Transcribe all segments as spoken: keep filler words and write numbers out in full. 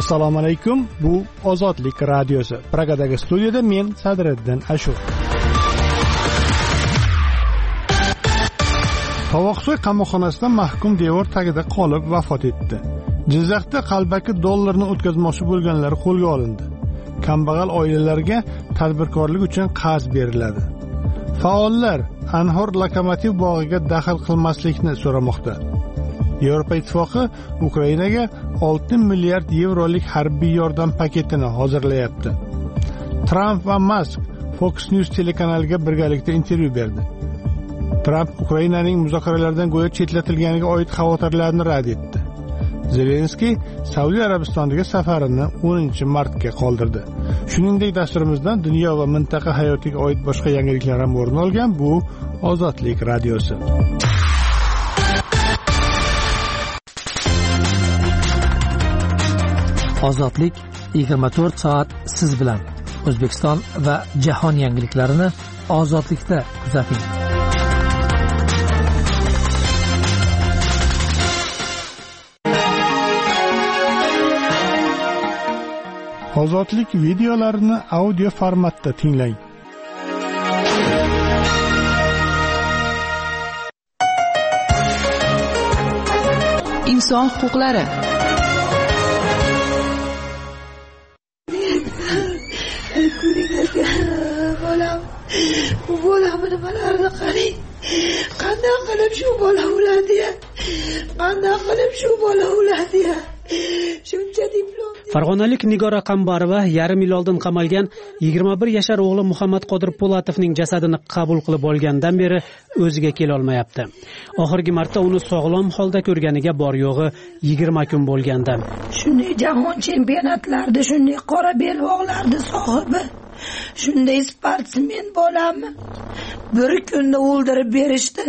Assalomu alaykum. Bu Ozodlik radiosi. Pragadagi studiyada men Sadriddin Ashur. Tovoqsoy qamoqxonasida mahkum devor tagida qolib vafot etdi. Jizzaxda qalbaki dollarni o'tkazmoqchi bo'lganlar qo'lga olindi. Kambag'al oilalarga tadbirkorlik uchun qarz beriladi. Faollar Anhor lokomotiv bog'iga daxl qilmaslikni so'ramoqda. Yevropa Ittifoqi Ukrainaga olti milliard yevrolik harbiy yordam paketini hozirlayapti. Trump va Musk Fox News telekanaliga birgalikda intervyu berdi. Trump Ukrainaning muzokaralardan go'yo chetlatilganiga oid xavotirlarni rad etdi. Zelenskiy Saudiya Arabistoniga safarini o'ninchi martga qoldirdi. Shuningdek, dasturimizdan dunyo va mintaqa hayotiga oid boshqa yangiliklar ham o'rin olgan. Bu Ozodlik radiosi. Ozodlik yigirma to'rt soat siz bilan. O'zbekiston va jahon yangiliklarini Ozodlikda kuzating. Ozodlik videolarini audio formatda tinglang. Inson huquqlari. Bolam, bu bolamni nimalarni qarang. Qanday qilib shu bola o'ladi? Qanday qilib shu bola o'ladi? Shuncha diplom. Farg'onalik Nigora Qambarova yarim yil oldin qamalgan yigirma bir yashar o'g'li Muhammad Qodir Polatovning jasadini qabul qilib olgandan beri o'ziga kela olmayapti. Oxirgi marta uni sog'lom holda ko'rganiga bor yo'g'i yigirma kun bo'lganda. Shunday jahon chempionatlarida shunday qora belbog'larni sohibi, shunday sportsmen bolamni bir kunda o'ldirib berishdi.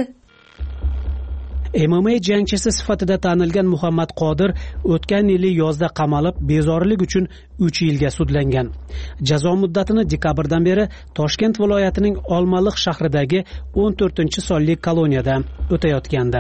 M M A jangchisi sifatida tanilgan Muhammad Qodir o'tgan yili yozda qamalib, bezorilik uchun uch yilga sudlangan. Jazo muddatini dekabrdan beri Toshkent viloyatining Olmaliq shahridagi o'n to'rtinchi sonli koloniyada o'tayotgandi.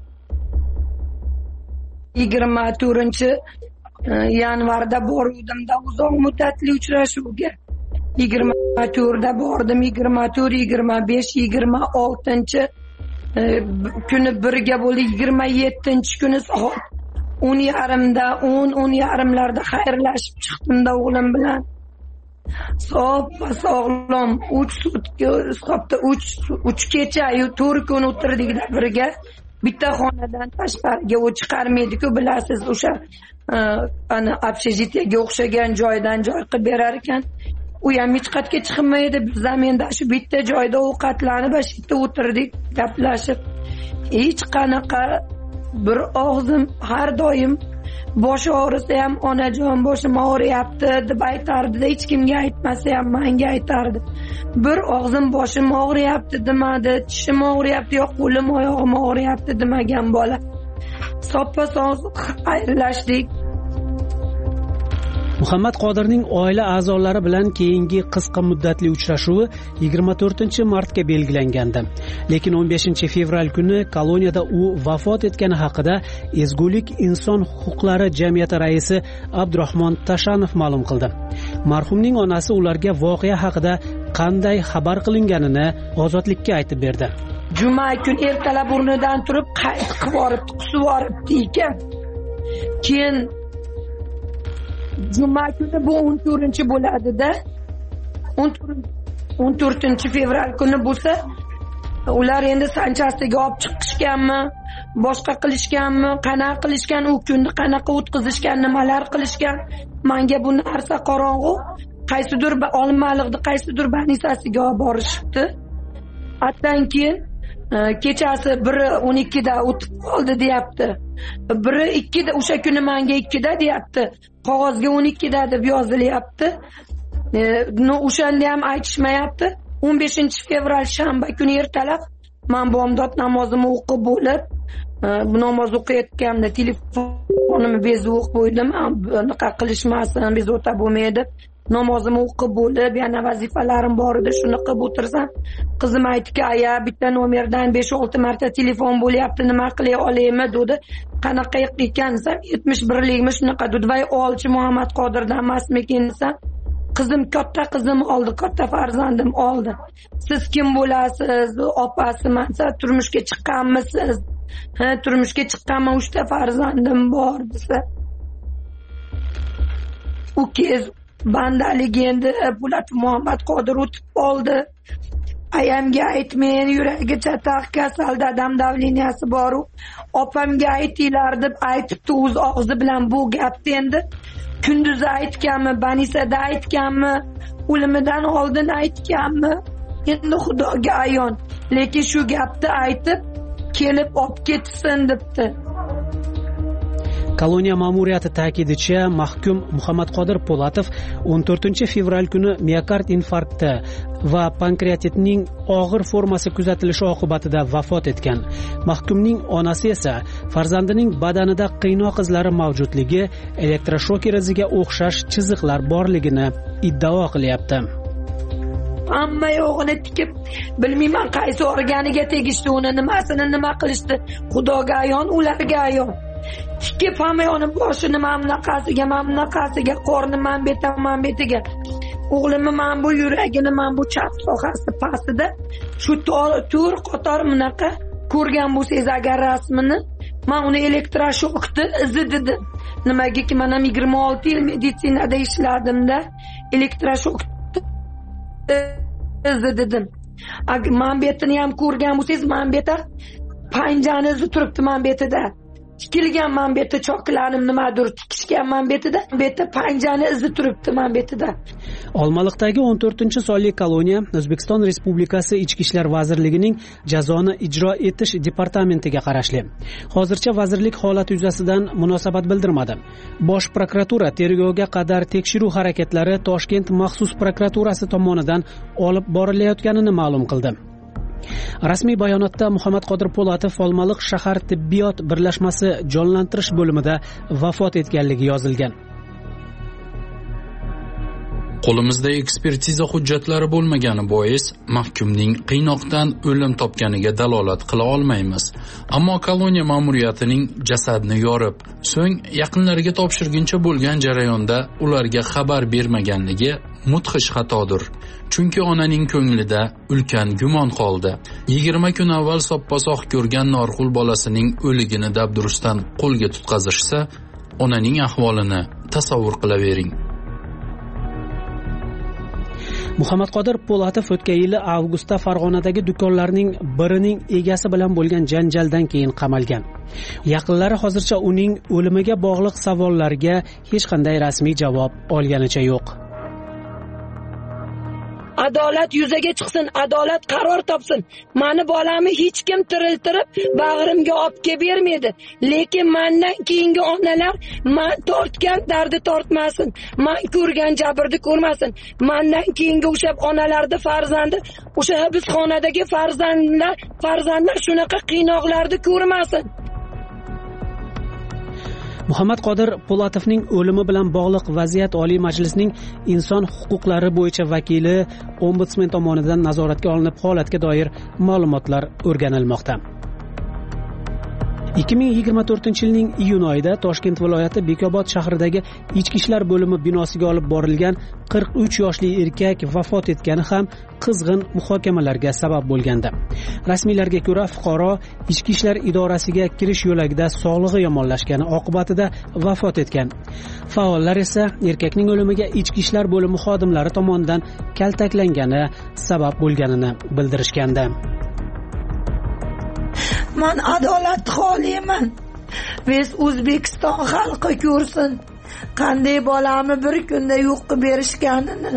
yigirma to'rtinchi yanvarda boruvdimda uzoq muddatli uchrashuvga. yigirma to'rtda bordim, yigirma to'rt, yigirma besh, yigirma oltinchi kuni birga bo'ldi. yigirma yettinchi kuni soat o'n yarimda, o'n o'n yarimlarda xayrlashib chiqdimda o'g'lim bilan. Sog' va sog'lom uch sutka, hisobda uch kecha, to'rt kun o'tirdikda birga. Bitta xonadan tashqariga u chiqarmaydi-ku, bilasiz, o'sha ana общежитиеga o'xshagan joydan joy qilib berar ekan. U ham hech qayerga chiqmaydi. Biz zamenda shu bitta joyda ovqatlanib, shu yerda o'tirdik, gaplashib. Hech qanaqa bir og'zim har doim boshi og'risa ham onajon boshim og'riyapti deb aytardi. Hech kimga aytmasa ham menga aytardi. Bir og'zim boshim og'riyapti demadi, tishim og'riyapti yo'q, qo'lim oyog'im og'riyapti demagan bola. Soppa-sog' xayrlashdik. Muhammad Qodirning oila a'zolari bilan keyingi qisqa muddatli uchrashuvi yigirma to'rtinchi martga belgilangandi. Lekin o'n beshinchi fevral kuni koloniyada u vafot etgani haqida Ezgulik inson huquqlari jamiyati raisi Abdurahmon Tashanov ma'lum qildi. Marhumning onasi ularga voqea haqida qanday xabar qilinganini Ozodlikka aytib berdi. Juma kun ertalab o'rnidan turib qayt qilib boribdi, qusib boribdi ekan. Keyin Juma kuni bu o'n to'rtinchi bo'ladi-da. o'n to'rtinchi fevral kuni bo'lsa, ular endi sanchasiga olib chiqishganmi, boshqa qilishganmi, qanaqa qilishgan, u kunni qanaqa o'tkazishgan, nimalar qilishgan, menga bu narsa qorong'u. Qaysidir Olmaliqda qaysidir banisasiga olib borishibdi. Hatdan keyin kechasi bir o'n ikkida o'tib qoldi deyapti. Biri ikkida, o'sha kuni menga ikkida deyapti. Qog'ozga o'n ikkida deb yozilyapti. No, o'shanda ham aytishmayapti. o'n beshinchi fevral shanba kuni ertalab men bomdod namozimni o'qib bo'lib, bu namoz o'qiyotganimda telefonimni bezib o'qib qo'ydim. Bunaqa qilishmasin, bezovta bo'lmaydi. namozimni o'qib bo'lib yana vazifalarim bor edi, shuni qilib o'tirsam qizim aytdiki, aya bitta nomerdan besh olti marta telefon bo'lyapti, nima qilay olaymi dedi. Qanaqa ekan desam yetmish birlikmi shunaqa dedi. Voy olchi Muhammad Qodirdan emasmikin desam, qizim katta qizim oldi, katta farzandim oldi. Siz kim bo'lasiz? Opasiman. Siz turmushga chiqqanmisiz? Ha, turmushga chiqqanman, uchta farzandim bor desa. U kez bandaligi endi Bulat Muhammad Qodir o'tib oldi. Ayamga aytmang, yuragi chataq, kasal, dadam davleniyasi bor. Opamga aytinglar deb aytibdi o'z og'zi bilan bu gapni endi. Kunduz aytganmi, Banisada aytganmi, o'limidan oldin aytganmi? Endi Xudoga ayon. Lekin shu gapni aytib, kelib olib ketsin debdi. Koloniya ma'muriyati ta'kidicha, mahkum Muhammad Qodir Po'latov o'n to'rtinchi fevral kuni miokard infarkti va pankreatitning og'ir formasi kuzatilishi oqibatida vafot etgan. Mahkumning onasi esa farzandining badanida qiynoq izlari mavjudligi, elektroshok iziga o'xshash chiziqlar borligini iddao qilyapti. Hamma yo'g'ini tikib, bilmayman qaysi organiga tegishdi, uni nimasini nima qilishdi. Xudoga ayon, ularga ayon. Tikib hamma yoni boshini mana bunaqasiga, mana bunaqasiga, qorni man beta, man betiga. O'g'limni man bu yuragini, man bu chap sohasi pastida shu tur qator bunaqa ko'rgan bo'lsangiz agar rasmini, men uni elektroshokni izi dedim. Nimagaki men ham yigirma olti yil meditsinada ishladimda, elektroshok izi dedim. Man betini ham ko'rgan bo'lsangiz, man beta panjani izi turibdi man betida. Tikilgan man beti choklanim nimadir tikishgan man betida, beti panjani izi turibdi man betida. Olmaliqdagi o'n to'rtinchi sonli koloniya O'zbekiston Respublikasi Ichki ishlar vazirligining jazoni ijro etish departamentiga qarashli. Hozircha vazirlik holat yuzasidan munosabat bildirmadi. Bosh prokuratura tergovga qadar tekshiruv harakatlari Toshkent maxsus prokuraturasi tomonidan olib borilayotganini ma'lum qildi. Rasmiy bayonotda Muhammad Qodir Po'latov Olmaliq shahar tibbiyot birlashmasi jonlantirish bo'limida vafot etganligi yozilgan. Qo'limizda ekspertiza hujjatlari bo'lmagani bois mahkumning qiynoqdan o'lim topganiga dalolat qila olmaymiz. Ammo koloniya ma'muriyatining jasadni yorib, so'ng yaqinlariga topshirguncha bo'lgan jarayonda ularga xabar bermaganligi mudhish xatodir. Chunki onaning ko'nglida ulkan gumon qoldi. yigirma kun avval soppa-soq ko'rgan Norxul bolasining o'ligini dabdurustdan qo'lga tutqazishsa, onaning ahvolini tasavvur qilavering. Muhammad Qodir Po'latov o'tgan yili avgustda Farg'onadagi do'konlarning birining egasi bilan bo'lgan janjaldan keyin qamalgan. Yaqinlari hozircha uning o'limiga bog'liq savollarga hech qanday rasmiy javob olganicha yo'q. Adolat yuzaga chiqsin, adolat qaror topsin. Meni bolamni hech kim tiriltirib bag'rimga olib kelib bermaydi. Lekin mendan keyingi onalar men tortgan dardi tortmasin, men ko'rgan jabrni ko'rmasin. Mendan keyingi o'sha onalarning farzandi, o'sha hibsxonadagi farzandlar, farzandlar shunaqa qiynoqlarni ko'rmasin. Muhammad Qodir Po'latovning o'limi bilan bog'liq vaziyat Oliy Majlisning inson huquqlari bo'yicha vakili ombudsman tomonidan nazoratga olinib, holatga doir ma'lumotlar o'rganilmoqda. ikki ming yigirma to'rtinchi yilning iyun oyida Toshkent viloyati Bekobod shahridagi Ichki ishlar bo'limi binosiga olib borilgan qirq uch yoshli erkak vafot etgani ham qizg'in muhokamalarga sabab bo'lgandi. Rasmiylarga ko'ra, fuqaro Ichki ishlar idorasiga kirish yo'lagida sog'lig'i yomonlashgani oqibatida vafot etgan. Faollar esa erkakning o'limiga Ichki ishlar bo'limi xodimlari tomonidan kaltaklangani sabab bo'lganini bildirishgandi. Men adolat xohlayman. Biz O'zbekiston xalqi ko'rsin, qanday bolamni bir kunda yo'q qilib berishganini.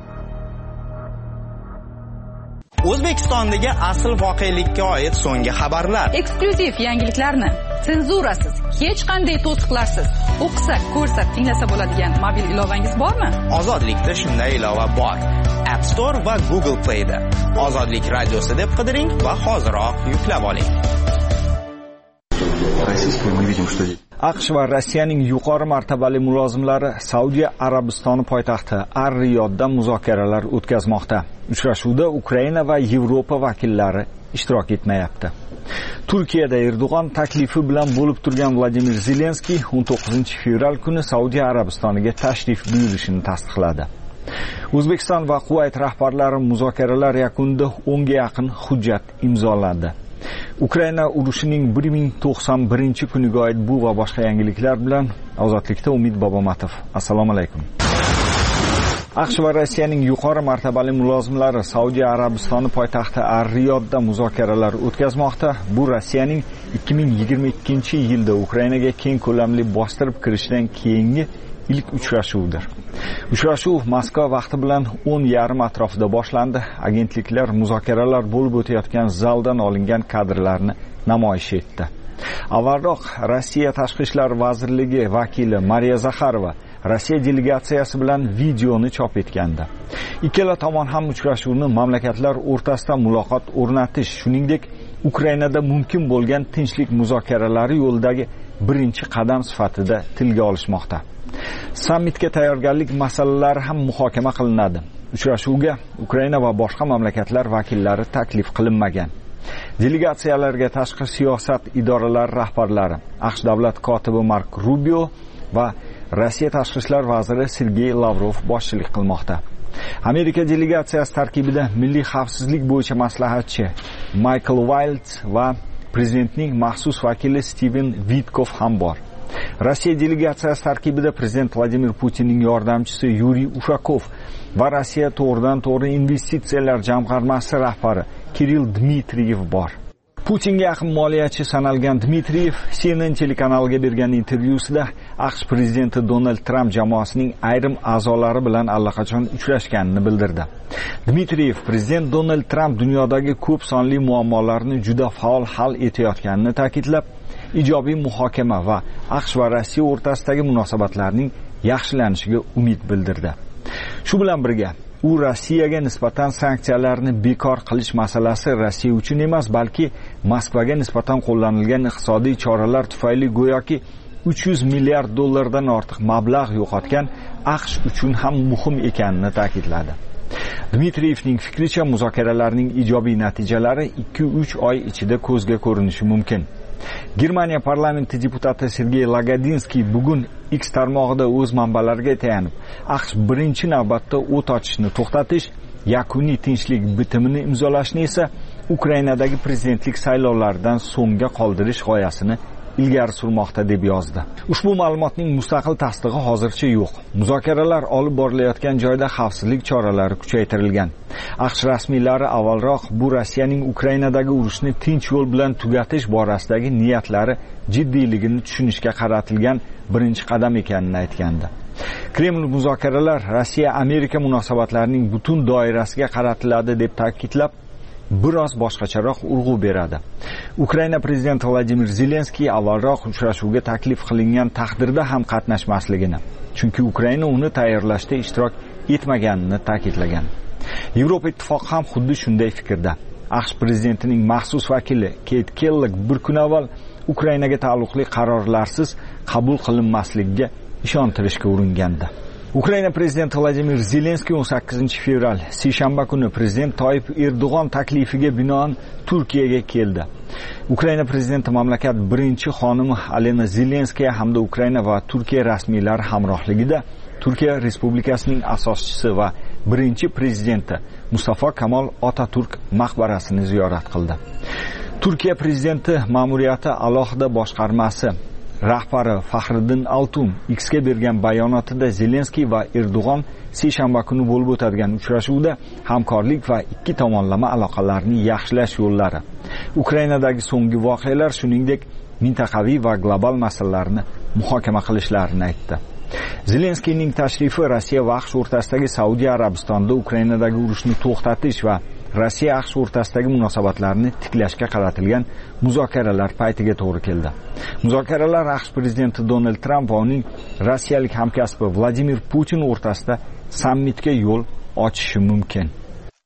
O'zbekistondagi asl voqelikka oid so'nggi xabarlar. Eksklyuziv yangiliklarni senzurasiz, hech qanday to'siqlarsiz o'qisa, ko'rsa, tinglasa bo'ladigan mobil ilovangiz bormi? Ozodlikda shunday ilova bor. App Store va Google Play da. Ozodlik radiosi deb qidiring va hoziroq yuklab oling. aqsh va Rossiyaning yuqori martabali mulozimlari Saudiya Arabistoni poytaxti Ar-Riyodda muzokaralar o'tkazmoqda. Uchrashuvda Ukraina va Yevropa vakillari ishtirok etmayapti. Turkiyada Erdo'g'on taklifi bilan bo'lib turgan Vladimir Zelenskiy o'n to'qqizinchi fevral kuni Saudiya Arabistoniga tashrif buyurishini tasdiqladi. O'zbekiston va Kuvayt rahbarlari muzokaralar yakunida o'nga yaqin hujjat imzoladi. Ukraina urushining bir ming to'qson birinchi kuniga oid bu va boshqa yangiliklar bilan Ozodlikda Umid Bobomatov. Assalomu alaykum. aqsh va Rossiyaning yuqori martabali mulozimlari Saudiya Arabistoni poytaxti Ar-Riyodda muzokaralar o'tkazmoqda. Bu Rossiyaning ikki ming yigirma ikkinchi yilda Ukrainaga keng ko'lamli bostirib kirishdan keyingi ilk uchrashuvdir. Uchrashuv Moskva vaqti bilan o'n yarim atrofida boshlandi. Agentliklar muzokaralar bo'lib o'tayotgan zaldan olingan kadrlarni namoyish etdi. Avvalroq Rossiya Tashqi ishlar vazirligi vakili Mariya Zakharova Rossiya delegatsiyasi bilan videoni chop etgandi. Ikkala tomon ham uchrashuvni mamlakatlar o'rtasida muloqot o'rnatish, shuningdek, Ukrainada mumkin bo'lgan tinchlik muzokaralari yo'lidagi birinchi qadam sifatida tilga olishmoqda. Sammitga tayyorgarlik masalalari ham muhokama qilinadi. Uchrashuvga Ukraina va boshqa mamlakatlar vakillari taklif qilinmagan. Delegatsiyalarga tashqi siyosat idoralari rahbarlari, aqsh davlat kotibi Mark Rubio va Rossiya tashqi ishlar vaziri Sergey Lavrov boshchilik qilmoqda. Amerika delegatsiyasi tarkibida milliy xavfsizlik bo'yicha maslahatchi Michael Waltz va prezidentning maxsus vakili Steven Witkov ham bor. Rossiya delegatsiyasi tarkibida prezident Vladimir Putinning yordamchisi Yuriy Ushakov va Rossiya to'g'ridan-to'g'ri investitsiyalar jamg'armasi rahbari Kirill Dmitriyev bor. Putinga yaqin moliyachi sanalgan Dmitriyev C N N telekanaliga bergan intervyusida aqsh prezidenti Donald Trump jamoasining ayrim a'zolari bilan allaqachon uchrashganini bildirdi. Dmitriyev prezident Donald Trump dunyodagi ko'p sonli muammolarni juda faol hal etayotganini ta'kidlab, ijobiy muhokama va aqsh va Rossiya o'rtasidagi munosabatlarning yaxshilanishiga umid bildirdi. Shu bilan birga u Rossiyaga nisbatan sanksiyalarni bekor qilish masalasi Rossiya uchun emas, balki Moskvaga nisbatan qo'llanilgan iqtisodiy choralar tufayli go'yoki uch yuz milliard dollardan ortiq mablag' yo'qotgan aqsh uchun ham muhim ekanini ta'kidladi. Dmitriyevning fikricha, muzokaralarning ijobiy natijalari ikki uch oy ichida ko'zga ko'rinishi mumkin. Germaniya parlamenti deputati Sergey Lagodinskiy bugun X tarmog'ida o'z manbalariga tayanib, aqsh birinchi navbatda o't ochishni to'xtatish, yakuniy tinchlik bitimini imzolashni esa Ukrainadagi prezidentlik saylovlaridan so'ngga qoldirish g'oyasini ilgari surmoqda deb yozdi. Ushbu ma'lumotning mustaqil tasdig'i hozircha yo'q. Muzokaralar olib borilayotgan joyda xavfsizlik choralari kuchaytirilgan. Aqsh rasmiylari avvalroq bu Rossiyaning Ukrainadagi urushni tinch yo'l bilan tugatish borasidagi niyatlari jiddiyligini tushunishga qaratilgan birinchi qadam ekanini aytgandi. Kreml muzokaralar Rossiya-Amerika munosabatlarining butun doirasiga qaratiladi deb ta'kidlab, biroz boshqacharoq urg'u beradi. Ukraina prezidenti Vladimir Zelenskiy avvalroq uchrashuvga taklif qilingan taqdirda ham qatnashmasligini, chunki Ukraina uni tayyorlashda ishtirok etmaganini ta'kidlagan. Yevropa ittifoqi ham xuddi shunday fikrda. Aqsh prezidentining maxsus vakili Keyt Kellogg bir kun avval Ukrainaga taalluqli qarorlarsiz qabul qilinmasligiga ishontirishga uringandi. Ukraina prezidenti Vladimir Zelenskiy o'n sakkizinchi fevral seshanba kuni prezident Toyib Erdo'g'on taklifiga binoan Turkiyaga keldi. Ukraina prezidenti mamlakat birinchi xonimi Alena Zelenskaya hamda Ukraina va Turkiya rasmiylari hamrohligida Turkiya Respublikasining asoschisi va birinchi prezidenti Mustafa Kemal Atatürk maqbarasini ziyorat qildi. Turkiya prezidenti ma'muriyati alohida boshqarmasi rahbari Faxriddin Altun X'ga bergan bayonotida Zelenskiy va Erdo'g'on seshanba kuni bo'lib o'tadigan uchrashuvda hamkorlik va ikki tomonlama aloqalarni yaxshilash yo'llari, Ukrainadagi so'nggi voqealar, shuningdek mintaqaviy va global masalalarni muhokama qilishlarini aytdi. Zelenskiyning tashrifi Rossiya va aqsh o'rtasidagi Saudiya Arabistonida Ukrainadagi urushni to'xtatish va Rossiya aqsh o'rtasidagi munosabatlarni tiklashga qaratilgan muzokaralar paytiga to'g'ri keldi. Muzokaralar aqsh prezidenti Donald Trump va uning rossiyalik hamkasbi Vladimir Putin o'rtasida sammitga yo'l ochishi mumkin.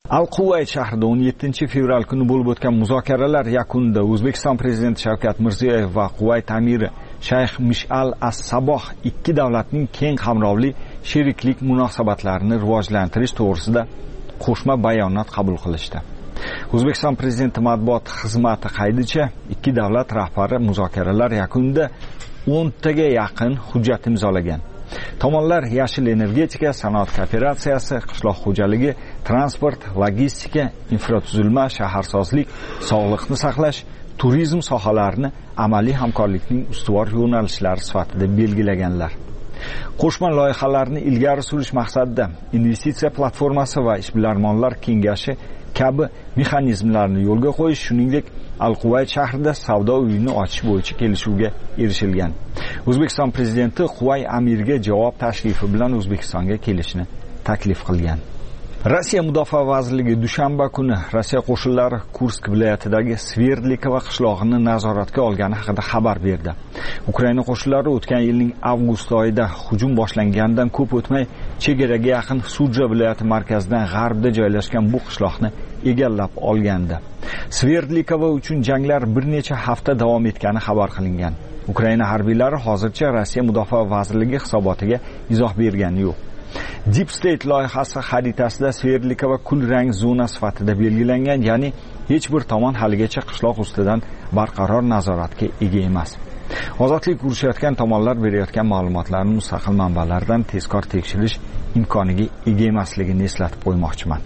Al-Quvayt shahrida o'n yettinchi fevral kuni bo'lib o'tgan muzokaralar yakunida O'zbekiston prezidenti Shavkat Mirziyoyev va Quvayt amiri Shayx Mish'al as-Saboh ikki davlatning keng qamrovli sheriklik munosabatlarini rivojlantirish to'g'risida qo'shma bayonot qabul qilishdi. O'zbekiston prezidenti matbuot xizmati qaydicha ikki davlat rahbari muzokaralar yakunida o'ntaga yaqin hujjat imzolagan. Tomonlar yashil energetika, sanoat kooperatsiyasi, qishloq xo'jaligi, transport, logistika, infratuzilma, shaharsozlik, sog'liqni saqlash, turizm sohalarini amaliy hamkorlikning ustuvor yo'nalishlari sifatida belgilaganlar. Qo'shma loyihalarni ilgari surish maqsadida investitsiya platformasi va ishbilarmonlar kengashi kabi mexanizmlarni yo'lga qo'yish, shuningdek Al-Quvayt shahrida savdo uyini ochish bo'yicha kelishuvga erishilgan. O'zbekiston prezidenti Quvay amiriga javob tashrifi bilan O'zbekistonga kelishni taklif qilgan. Rossiya Mudofaa vazirligi dushanba kuni Rossiya qo'shinlari Kursk viloyatidagi Sverdlikova qishlog'ini nazoratga olgani haqida xabar berdi. Ukraina qo'shinlari o'tgan yilning avgust oyida hujum boshlanganidan ko'p o'tmay chegaraga yaqin Sudja viloyati markazidan g'arbda joylashgan bu qishloqni egallab olgandi. Sverdlikova uchun janglar bir necha hafta davom etgani xabar qilingan. Ukraina harbiylari hozircha Rossiya Mudofaa vazirligi hisobotiga izoh bergani yo'q. Deep State loyihasi xaritasida Sverdlikova kul rang zona sifatida belgilangan, ya'ni hech bir tomon haligacha qishloq ustidan barqaror nazoratga ega emas. Ozodlik urushayotgan tomonlar berayotgan ma'lumotlarni mustaqil manbalardan tezkor tekshirish imkoniga ega emasligini eslatib qo'ymoqchiman.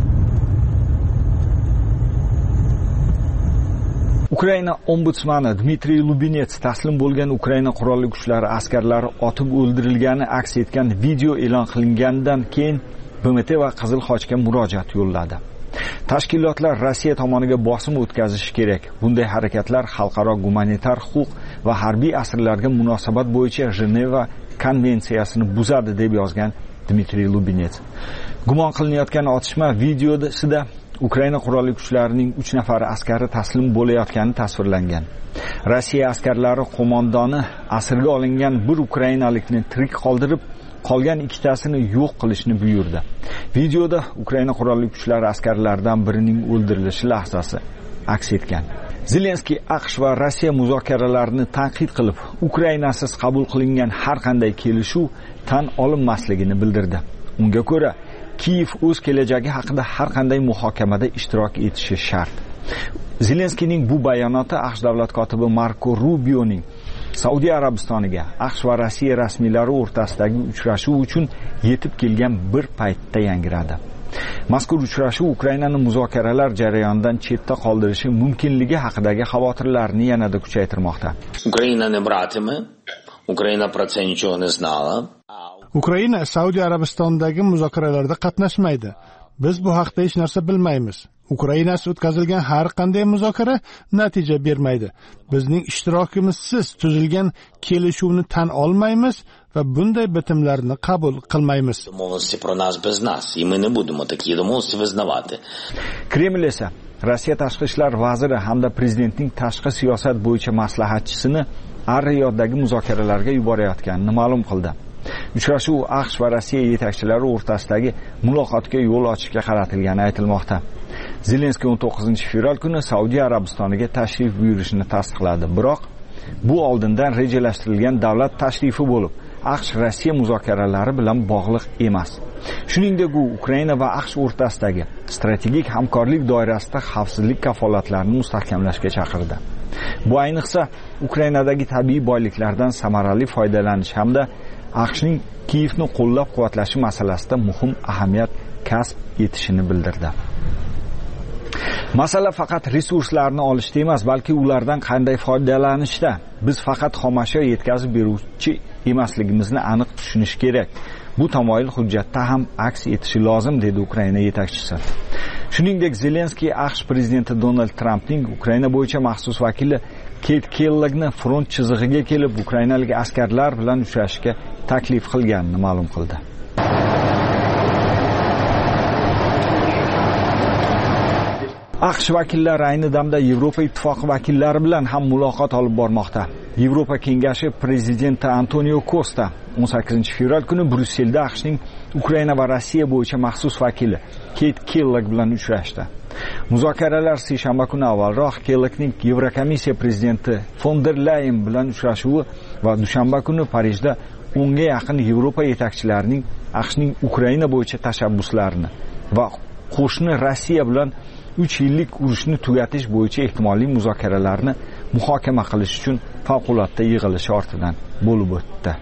Ukraina ombudsmani Dmitriy Lubinets taslim bo'lgan Ukraina qurolli kuchlari askarlari otib o'ldirilgani aks etgan video e'lon qilinganidan keyin B M T va Qizil Xochga murojaat yo'lladi. Tashkilotlar Rossiya tomoniga bosim o'tkazishi kerak. Bunday harakatlar xalqaro gumanitar huquq va harbiy asirlarga munosabat bo'yicha Jeneva konvensiyasini buzadi deb yozgan Dmitriy Lubinets. Gumon qilinayotgan otishma videosida Ukraina qurolli kuchlarining uch nafar askari taslim bo'layotgani tasvirlangan. Rossiya askarlari qo'mondoni asirga olingan bir ukrainalikni tirik qoldirib, qolgan ikkitasini yo'q qilishni buyurdi. Videoda Ukraina qurolli kuchlari askarlaridan birining o'ldirilishi lahzasi aks etgan. Zelenskiy AQSh va Rossiya muzokaralarini tanqid qilib, Ukrainasiz qabul qilingan har qanday kelishuv tan olinmasligini bildirdi. Unga ko'ra, Kiyev o'z kelajagi haqida har qanday muhokamada ishtirok etishi shart. Zelenskiyning bu bayonoti AQSh davlat kotibi Marko Rubioning Saudiya Arabistoniga AQSh va Rossiya rasmiylari o'rtasidagi uchrashuv uchun yetib kelgan bir paytda yangiradi. Mazkur uchrashuv Ukrainani muzokaralar jarayonidan chetda qoldirishi mumkinligi haqidagi xavotirlarni yanada kuchaytirmoqda. Ukraina ne bratimi, Ukraina про це нічого не знала. Ukraina Saudiya Arabistonidagi muzokaralarda qatnashmaydi. Biz bu haqda hech narsa bilmaymiz. Ukrainasiz o'tkazilgan har qanday muzokara natija bermaydi. Bizning ishtirokimizsiz tuzilgan kelishuvni tan olmaymiz va bunday bitimlarni qabul qilmaymiz. Домовленості про нас без нас, і ми не будемо такі домовленості визнавати. Kreml esa Rossiya tashqi ishlar vaziri hamda prezidentning tashqi siyosat bo'yicha maslahatchisini Ar-Riyoddagi muzokaralarga yuborayotganini ma'lum qildi. Uchrashuv AQSh va Rossiya yetakchilari o'rtasidagi muloqotga yo'l ochishga qaratilgani aytilmoqda. Zelenskiy o'n to'qqizinchi fevral kuni Saudiya Arabistoniga tashrif buyurishini tasdiqladi. Biroq bu oldindan rejalashtirilgan davlat tashrifi bo'lib, AQSh Rossiya muzokaralari bilan bog'liq emas. Shuningdek, u Ukraina va AQSh o'rtasidagi strategik hamkorlik doirasida xavfsizlik kafolatlarini mustahkamlashga chaqirdi. Bu ayniqsa Ukrainadagi tabiiy boyliklardan samarali foydalanish hamda AQShning Kiyevni qo'llab-quvvatlashi masalasida muhim ahamiyat kasb etishini bildirdi. Masala faqat resurslarni olishda emas, balki ulardan qanday foydalanishda. Biz faqat xomashyo yetkazib beruvchi emasligimizni aniq tushunish kerak. Bu tamoyil hujjatda ham aks etishi lozim, dedi Ukraina yetakchisi. Shuningdek, Zelenskiy AQSh prezidenti Donald Trampning Ukraina bo'yicha maxsus vakili Keyt Kellogni front chizig'iga kelib, ukrainalik askarlar bilan uchrashishga taklif qilganini ma'lum qildi. aqsh vakillari ayni damda Yevropa ittifoqi vakillari bilan ham muloqot olib bormoqda. Yevropa kengashi prezidenti Antonio Costa o'n sakkizinchi fevral kuni Bryusselda aqshning Ukraina va Rossiya bo'yicha maxsus vakili Kate Kellogg bilan uchrashdi. Muzokaralar seshanba kuni avvalroq Kelloggning Yevrokomissiya prezidenti von der Leyen bilan uchrashuvi va dushanba kuni Parijda o'nga yaqin Yevropa yetakchilarining aqshning Ukraina bo'yicha tashabbuslarini va qo'shni Rossiya bilan uch yillik urushni tugatish bo'yicha ehtimoliy muzokaralarni muhokama qilish uchun favqulodda yig'ilish ortidan bo'lib o'tdi.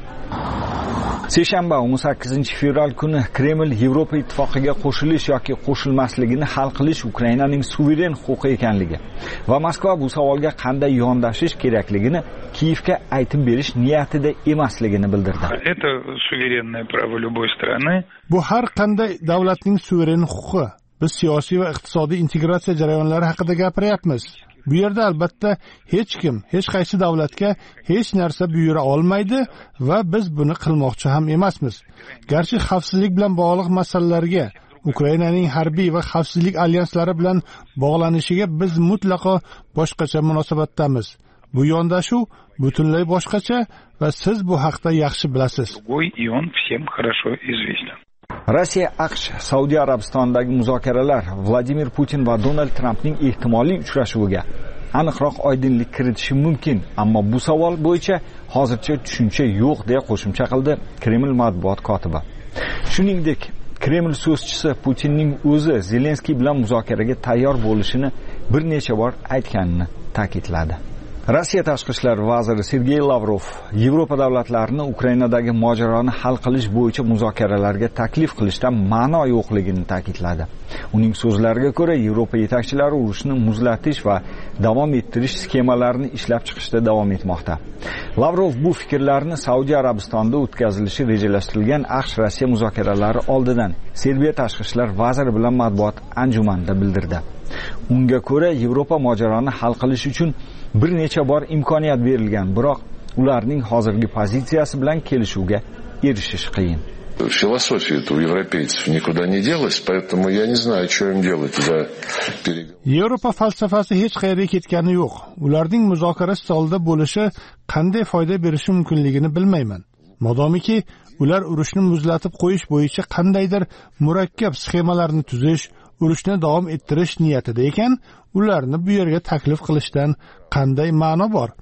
Seshanba o'n sakkizinchi fevral kuni Kreml Yevropa ittifoqiga qo'shilish yoki qo'shilmasligini hal qilish Ukrainaning suveren huquqi ekanligi va Moskva bu savolga qanday yondashish kerakligini Kiyevga aytib berish niyatida emasligini bildirdi. Это суверенное право любой страны. Bu har qanday davlatning suveren huquqi. Biz siyosiy va iqtisodiy integratsiya jarayonlari haqida gapiryapmiz. Bu yerda albatta hech kim, hech qaysi davlatga hech narsa buyura olmaydi va biz buni qilmoqchi ham emasmiz. Garchi xavfsizlik bilan bog'liq masalalarga, Ukrainaning harbiy va xavfsizlik alyanslari bilan bog'lanishiga biz mutlaqo boshqacha munosabatdamiz. Bu yondashuv butunlay boshqacha va siz bu haqda yaxshi bilasiz. И он всем хорошо известен. Rossiya, aqsh, Saudiya Arabistonidagi muzokaralar Vladimir Putin va Donald Trampning ehtimoliy uchrashuviga aniqroq oydinlik kiritishi mumkin, ammo bu savol bo'yicha hozircha tushuncha yo'q deya qo'shimcha qildi Kreml matbuot kotibi. Shuningdek, Kreml so'zchisi Putinning o'zi Zelenskiy bilan muzokaraga tayyor bo'lishini bir necha bor aytganini ta'kidladi. Rossiya tashqi ishlar vaziri Sergey Lavrov Yevropa davlatlarini Ukrainadagi mojaroni hal qilish bo'yicha muzokaralarga taklif qilishdan ma'no yo'qligini ta'kidladi. Uning so'zlariga ko'ra, Yevropa yetakchilari urushni muzlatish va davom ettirish sxemalarini ishlab chiqishda davom etmoqda. Lavrov bu fikrlarni Saudiya Arabistonida o'tkazilishi rejalashtirilgan aqsh-Rossiya muzokaralari oldidan Serbiya tashqi ishlar vaziri bilan matbuot anjumanida bildirdi. Unga ko'ra, Yevropa mojaroni hal qilish uchun bir necha bor imkoniyat berilgan, biroq ularning hozirgi pozitsiyasi bilan kelishuvga erishish qiyin. Философия-то у европейцев никуда не делась, поэтому я не знаю, что им делать за переговоры. Yevropa falsafasi hech qayerga ketgani yo'q. Ularning muzokara stolida bo'lishi qanday foyda berishi mumkinligini bilmayman. Modomiki ular urushni muzlatib qo'yish bo'yicha qandaydir murakkab sxemalarni tuzish, urushni davom ettirish niyatida ekan, ularni bu yerga taklif qilishdan qanday ma'no bor?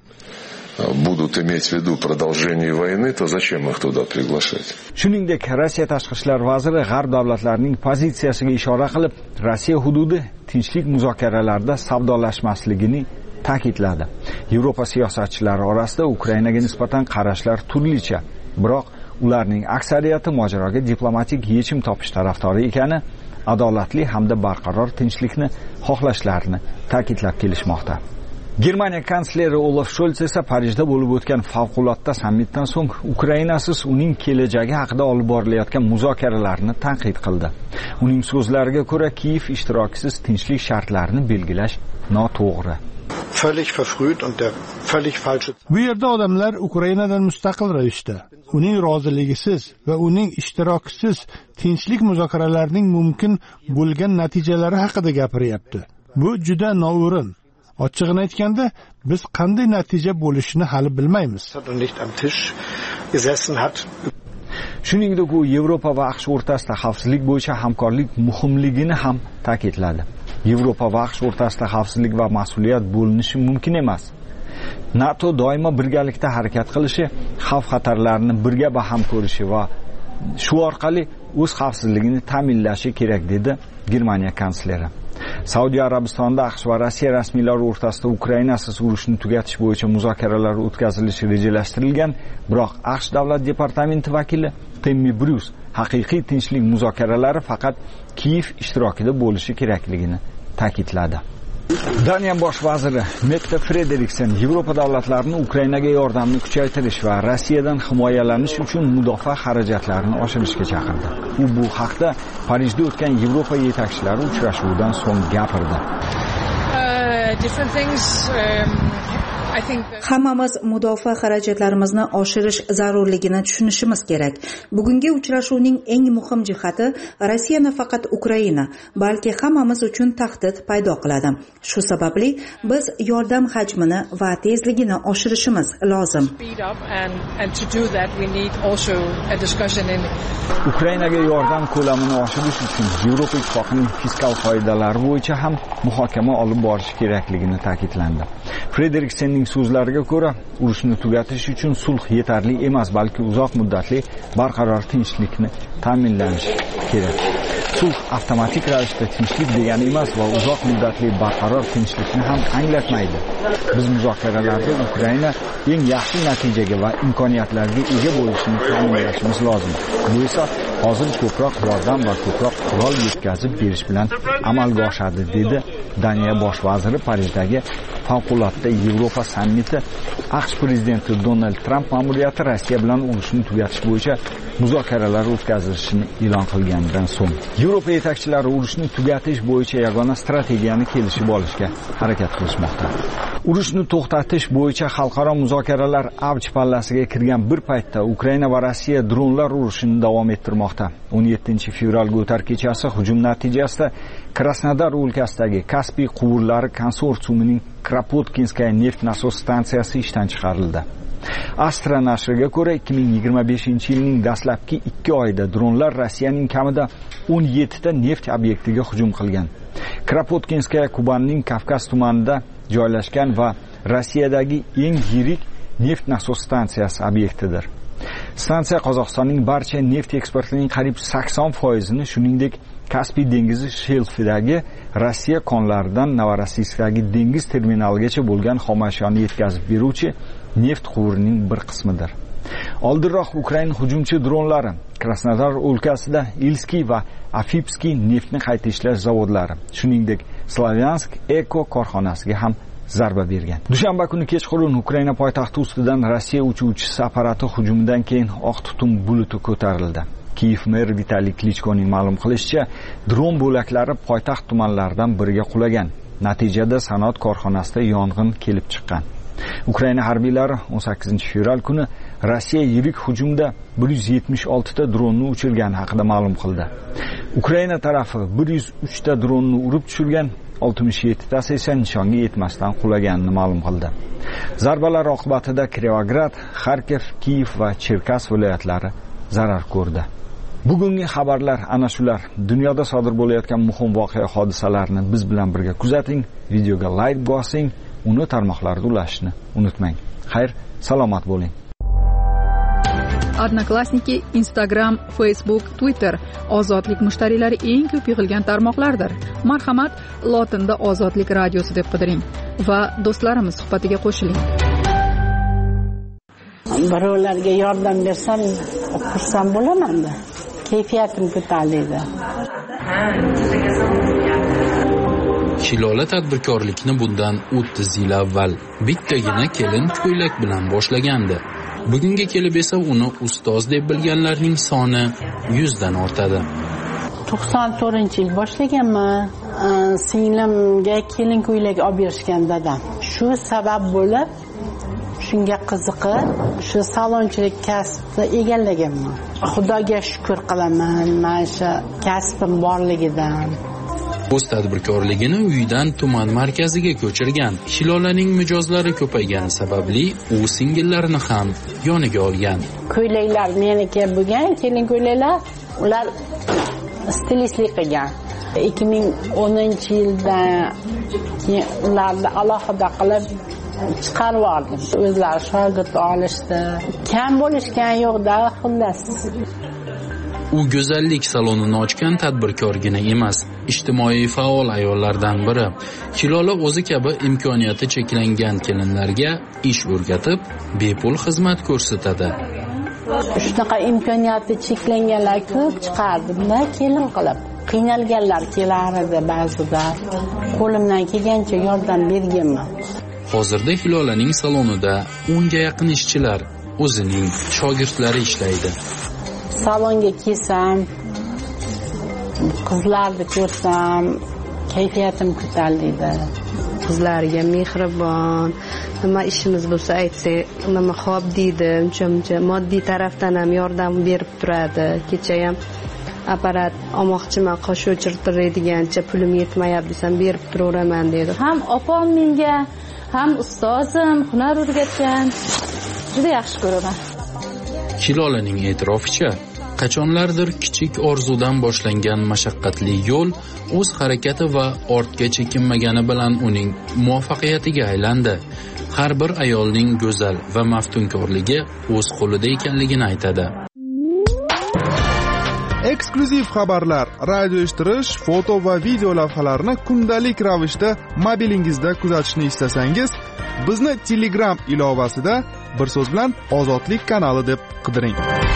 Будут иметь в виду продолжение войны, то зачем их туда приглашать? Shuningdek, Rossiya tashqi ishlar vaziri g'arb davlatlarining pozitsiyasiga ishora qilib, Rossiya hududi tinchlik muzokaralarida savdolashmasligini ta'kidladi. Yevropa siyosatchilari orasida Ukrainaga nisbatan qarashlar turlicha, biroq ularning aksariyati mojaroga diplomatik yechim topish tarafdori ekani, adolatli hamda barqaror tinchlikni xohlashlarini ta'kidlab kelishmoqda. Germaniya kansleri Olaf Scholz esa Parijda bo'lib o'tgan favqulodda sammitdan so'ng Ukrainasiz uning kelajagi haqida olib borilayotgan muzokaralarni tanqid qildi. Uning so'zlariga ko'ra, Kiyev ishtirokisiz tinchlik shartlarini belgilash noto'g'ri. Bu yerda odamlar Ukrainadan mustaqil ravishda, uning roziligisiz va uning ishtirokisiz tinchlik muzokaralarining mumkin bo'lgan natijalari haqida gapiryapti. Bu juda noo'rin. Ochig'ini aytganda, biz qanday natija bo'lishini hali bilmaymiz. Shuningdek, u Yevropa va aqsh o'rtasida xavfsizlik bo'yicha hamkorlik muhimligini ham ta'kidladi. Yevropa va aqsh o'rtasida xavfsizlik va mas'uliyat bo'linishi mumkin emas. NATO doimo birgalikda harakat qilishi, xavf-xatarlarni birga baham ko'rishi va shu orqali o'z xavfsizligini ta'minlashi kerak, dedi Germaniya kansleri. Saudiya Arabistonida aqsh va Rossiya rasmiylari o'rtasida Ukrainasiz urushni tugatish bo'yicha muzokaralar o'tkazilishi rejalashtirilgan, biroq aqsh davlat departamenti vakili Timmy Bruce haqiqiy tinchlik muzokaralari faqat Kiyev ishtirokida bo'lishi kerakligini ta'kidladi. Daniya bosh vaziri Mette Frederiksen Yevropa davlatlarini Ukrainaga yordamni kuchaytirish va Rossiyadan himoyalanish uchun mudofaa xarajatlarini oshirishga chaqirdi. U bu haqda Parijda o'tgan Yevropa yetakchilari uchrashuvidan so'ng gapirdi. Uh, different things. Um, Hammamiz mudofaa xarajatlarimizni oshirish zarurligini tushunishimiz kerak. Bugungi uchrashuvning eng muhim jihati Rossiya nafaqat Ukraina, balki hammamiz uchun tahdid paydo qiladi. Shu sababli biz yordam hajmini va tezligini oshirishimiz lozim. Ukrainaga yordam ko'lamini oshirish uchun Yevropa Ittifoqining fiskal qoidalari bo'yicha ham muhokama olib borish kerakligini ta'kidlandi. Frederiksenning so'zlariga ko'ra, urushni tugatish uchun sulh yetarli emas, balki uzoq muddatli barqaror tinchlikni ta'minlanishi kerak. Sulh avtomatik ravishda tinchlik degani emas va uzoq muddatli barqaror tinchlikni ham anglatmaydi. Biz muzokaralarda Ukraina eng yaxshi natijaga va imkoniyatlarga ega bo'lishini ta'minlashimiz lozim. Bu esa hozir ko'proq yordam va ko'proq qurol yetkazib berish bilan amalga oshadi, dedi Daniya bosh vaziri Parijdagi favqulodda Yevropa sammiti. AQSh prezidenti Donald Tramp ma'muriyati Rossiya bilan urushni tugatish bo'yicha muzokaralar o'tkazilishini e'lon qilganidan so'ng Yevropa yetakchilari urushni tugatish bo'yicha yagona strategiyani kelishib olishga harakat qilishmoqda. Urushni to'xtatish bo'yicha xalqaro muzokaralar avj pallasiga kirgan bir paytda Ukraina va Rossiya dronlar urushini davom ettirmoqda. o'n yettinchi fevralga o'tar kechasi hujum natijasida Krasnodar o'lkasidagi Kaspiy quvurlari konsorsiumining Kropotkinskaya neft nasos stansiyasi ishdan chiqarildi. Astra nashriga ko'ra, ikki ming yigirma beshinchi yilning dastlabki ikki oyida dronlar Rossiyaning kamida o'n yettita neft obyektiga hujum qilgan. Kropotkinskaya Kubanning Kavkaz tumanida joylashgan va Rossiyadagi eng yirik neft nasos stansiyasi obyektidir. Stansiya Qozog'istonning barcha neft eksportining qariyb sakson foizini, shuningdek Kaspiy dengizi shelfidagi Rossiya konlaridan Novorossiyskdagi dengiz terminaligacha bo'lgan xomashiyoni yetkazib beruvchi neft quvurining bir qismidir. Oldinroq Ukraina hujumchi dronlari Krasnodar o'lkasida Ilskiy va Afipskiy neftni qayta ishlash zavodlari, shuningdek Slavyansk Eko korxonasiga ham zarba bergan. Dushanba kuni kechqurun Ukraina poytaxti ustidan Rossiya uchuvchisi apparati hujumidan keyin oq tutun buluti ko'tarildi. Kiyev meri Vitaliy Klichkoning ma'lum qilishicha, dron bo'laklari poytaxt tumanlaridan biriga qulagan. Natijada sanoat korxonasida yong'in kelib chiqqan. Ukraina harbiylari o'n sakkizinchi fevral kuni Rossiya yirik hujumda bir yuz yetmish olti ta dronni uchirgani haqida ma'lum qildi. Ukraina tarafi bir yuz uch ta dronni urib tushirgan, oltmish yetti tasi esa nishonga yetmasdan qulaganini ma'lum qildi. Zarbalar oqibatida Kirovograd, Xarkov, Kiyev va Cherkas viloyatlari zarar ko'rdi. Bugungi xabarlar ana shular. Dunyoda sodir bo'layotgan muhim voqea hodisalarni biz bilan birga kuzating, videoga like bosing, uni tarmoqlarda ulashishni unutmang. Xayr, salomat bo'ling. Odnoklassniki, Instagram, Facebook, Twitter ozodlik mushtariylari eng ko'p yig'ilgan tarmoqlardir. Marhamat, lotinda Ozodlik radiosi deb qidiring va do'stlarimiz suhbatiga qo'shiling. Birovlarga yordam bersam, xursand bo'laman-da. Kayfiyatim ko'tariladi. Shilola tadbirkorlikni bundan o'ttiz yil avval bittagina kelin ko'ylak bilan boshlagandi. Bugunga kelib esa uni ustoz deb bilganlarning soni yuzdan ortadi. to'qson to'rtinchi yil boshlaganman. Singlimga kelin ko'ylak olib berishgan dadam. Shu sabab bo'lib, shunga qiziqib, shu salonchilik kasbni egallaganman. Xudoga shukr qilaman, mana shu kasbim borligidan. O'z tadbirkorligini uyidan tuman markaziga ko'chirgan. Shilolaning mijozlari ko'paygani sababli u singillarini ham yoniga olgan. Ko'ylaklar meniki bo'lgan, kelin ko'ylaklar, ular stilistlik qilgan. ikki ming o'ninchi yilda ularni alohida qilib chiqarib oldim. O'zlari shogird olishdi. Kam bo'lishgan yo'qda, xullas. U go'zallik salonini ochgan tadbirkorgina emas, ijtimoiy faol ayollardan biri. Shilola o'zi kabi imkoniyati cheklangan kelinlarga ish o'rgatib, bepul xizmat ko'rsatadi. Shunaqa imkoniyati cheklanganlar ko'p chiqardim-da, kelin qilib. Qiynalganlar kelar edi ba'zida. Qo'limdan kelgancha yordam berganman. Hozirda Hilolaning salonida o'nga yaqin ishchilar, o'zining shogirdlari ishlaydi. Salonga kelsam, qizlarni ko'rsam, kayfiyatim ko'tariladi. Qizlarga mehribon, nima ishimiz bo'lsa aytsak, nima xo'p deydi, uncha-muncha moddiy tarafdan ham yordam berib turadi. Kecha ham apparat olmoqchiman, qosh o'chirtiradigancha pulim yetmayapti desam, berib turaveraman dedi. Ham opam menga, ham ustozim hunar o'rgatgan. Juda yaxshi ko'raman. Hilolaning e'tiroficha, qachonlardir kichik orzudan boshlangan mashaqqatli yo'l o'z harakati va ortga chekinmagani bilan uning muvaffaqiyatiga aylandi. Har bir ayolning go'zal va maftunkorligi o'z qo'lida ekanligini aytadi. Eksklyuziv xabarlar, radio eshittirish, foto va video lavhalarni kundalik ravishda mobilingizda kuzatishni istasangiz, bizni Telegram ilovasida bir so'z bilan Ozodlik kanali deb qidiring.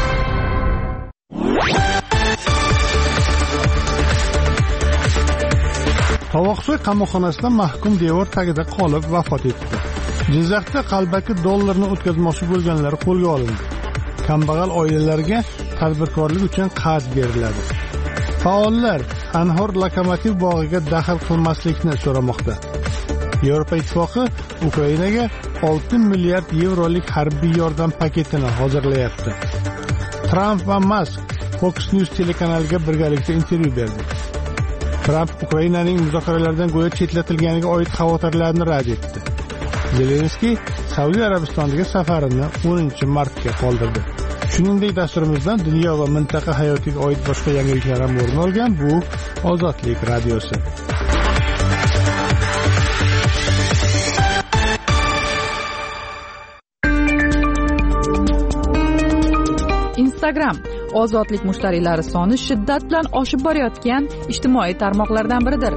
Tovoqsoy qamoqxonasida mahkum devor tagida qolib vafot etdi. Jizzaxda qalbaki dollarni o'tkazmoqchi bo'lganlar qo'lga olindi. Kambag'al oilalarga tadbirkorlik uchun qarz beriladi. Faollar Anhor lokomotiv bog'iga daxl qilmaslikni so'ramoqda. Yevropa Ittifoqi Ukrainaga olti milliard yevrolik harbiy yordam paketini hozirlayapti. Tramp va Musk Fox News telekanaliga birgalikda intervyu berdi. Tramp Ukrainaning muzokaralardan go'yo chetlatilganiga oid xavotirlarni rad etdi. Zelenskiy Saudiya Arabistoniga safarini o'ninchi martga qoldirdi. Shuningdek, dasturimizdan dunyo va mintaqa hayotiga oid boshqa yangiliklar ham o'rin olgan. Bu Ozodlik radiosi. Instagram ozodlik mushtariylari soni shiddat bilan oshib borayotgan ijtimoiy tarmoqlardan biridir.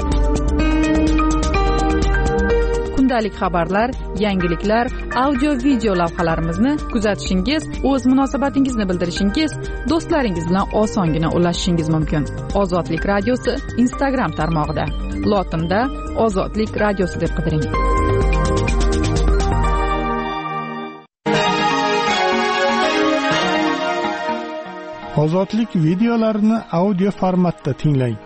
Kundalik xabarlar, yangiliklar, audio-video lavhalarimizni kuzatishingiz, o'z munosabatingizni bildirishingiz, do'stlaringiz bilan osongina ulashishingiz mumkin. Ozodlik radiosi Instagram tarmog'ida. Lotinda Ozodlik radiosi deb qidiring. Ozodlik videolarini audio formatda tinglang.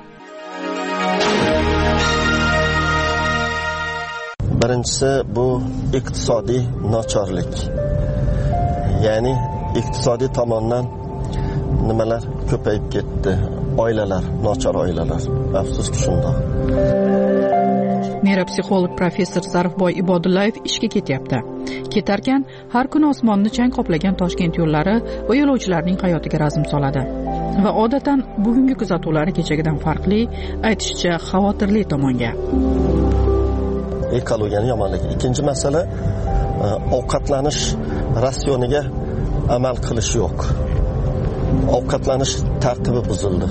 Birinchisi bu iqtisodiy nochorlik. Ya'ni iqtisodiy tomondan nimalar ko'payib ketdi. Oilalar, nochor oilalar. Afsuski shundoq. Neyropsixolog professor Zarifboy Ibodullayev ishga ketyapti. Ketarkan har kuni osmonni chang qoplagan Toshkent yo'llari va yo'lovchilarning hayotiga razm soladi. Va odatan bugungi kuzatuvlari kechagidan farqli, aytishicha xavotirli tomonga. Ekologiyaning yomonligi. Ikkinchi masala ovqatlanish ratsioniga amal qilish yo'q. Ovqatlanish tartibi buzildi.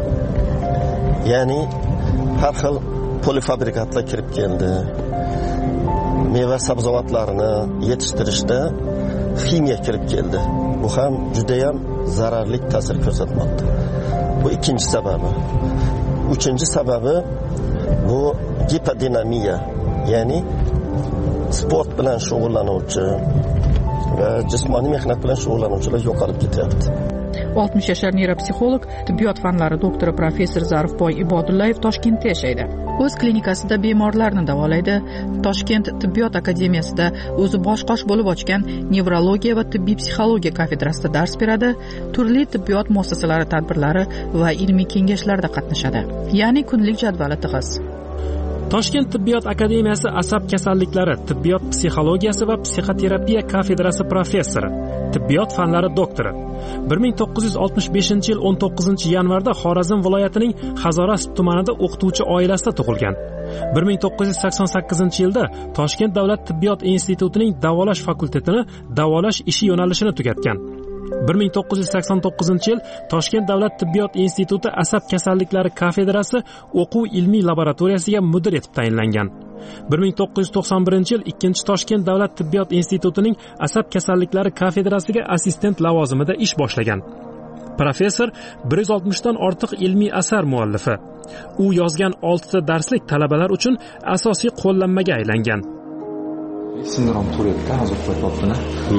Ya'ni har xil polifabrikatlar kirib keldi. Meva sabzavotlarini yetishtirishda ximiya kirib keldi. Bu ham juda ham zararli ta'sir ko'rsatmoqda. Bu ikkinchi sababi. Uchinchi sababi bu gipodinamiya, ya'ni sport bilan shug'ullanuvchi va jismoniy mehnat bilan shug'ullanuvchilar yo'qolib ketyapti. oltmish yashar neyropsixolog, tibbiyot fanlari doktori professor Zarifboy Ibodullayev Toshkentda yashaydi. O'z klinikasida bemorlarni davolaydi. Toshkent tibbiyot akademiyasida o'zi bosh-qosh bo'lib ochgan nevrologiya va tibbiy psixologiya kafedrasida dars beradi. Turli tibbiyot muassasalari tadbirlari va ilmiy kengashlarda qatnashadi. Ya'ni kunlik jadvali tig'iz. Toshkent tibbiyot akademiyasi asab kasalliklari, tibbiyot psixologiyasi va psixoterapiya kafedrasi professori, tibbiyot fanlari doktori. bir ming to'qqiz yuz oltmish beshinchi yil o'n to'qqizinchi yanvarda Xorazm viloyatining Hazoras tumanida o'qituvchi oilasida tug'ilgan. bir ming to'qqiz yuz sakson sakkizinchi yilda Toshkent davlat tibbiyot institutining davolash fakultetini davolash ishi yo'nalishini tugatgan. bir ming to'qqiz yuz sakson to'qqizinchi yil Toshkent davlat tibbiyot instituti asab kasalliklari kafedrasi o'quv ilmiy laboratoriyasiga mudir etib tayinlangan. bir ming to'qqiz yuz to'qson birinchi yil ikkinchi Toshkent davlat tibbiyot institutining asab kasalliklari kafedrasiga assistent lavozimida ish boshlagan. Professor bir yuz oltmishdan ortiq ilmiy asar muallifi. U yozgan oltita darslik talabalar uchun asosiy qo'llanmaga aylangan. Sindrom Turetda hozir qo'yibdi.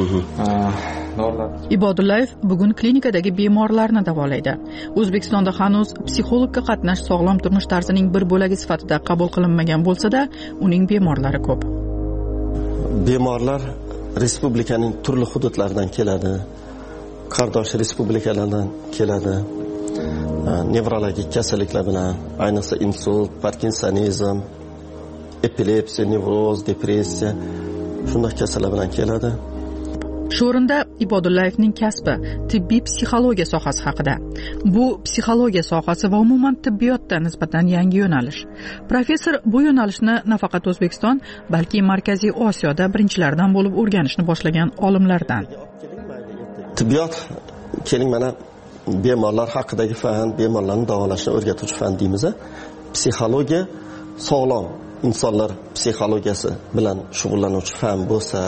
Ibodullayev bugun klinikadagi bemorlarni davolaydi. O'zbekistonda hanuz psixologga qatnash sog'lom turmush tarzining bir bo'lagi sifatida qabul qilinmagan bo'lsa-da, uning bemorlari ko'p. bemorlar respublikaning turli hududlaridan keladi, qardosh respublikalardan keladi. Nevrologik kasalliklar bilan, ayniqsa insult, parkinsonizm, epilepsiya, nevroz, depressiya shunday kasallar bilan keladi. Shu o'rinda Ibodullayevning kasbi tibbiy psixologiya sohasi haqida. Bu psixologiya sohasi va umuman tibbiyotda nisbatan yangi yo'nalish. Professor bu yo'nalishni nafaqat O'zbekiston, balki Markaziy Osiyoda birinchilardan bo'lib o'rganishni boshlagan olimlardan. Tibbiyot keling mana bemorlar haqidagi fan, bemorlarni davolashni o'rgatuvchi fan deymiz. Psixologiya sog'lom insonlar psixologiyasi bilan shug'ullanuvchi fan bo'lsa,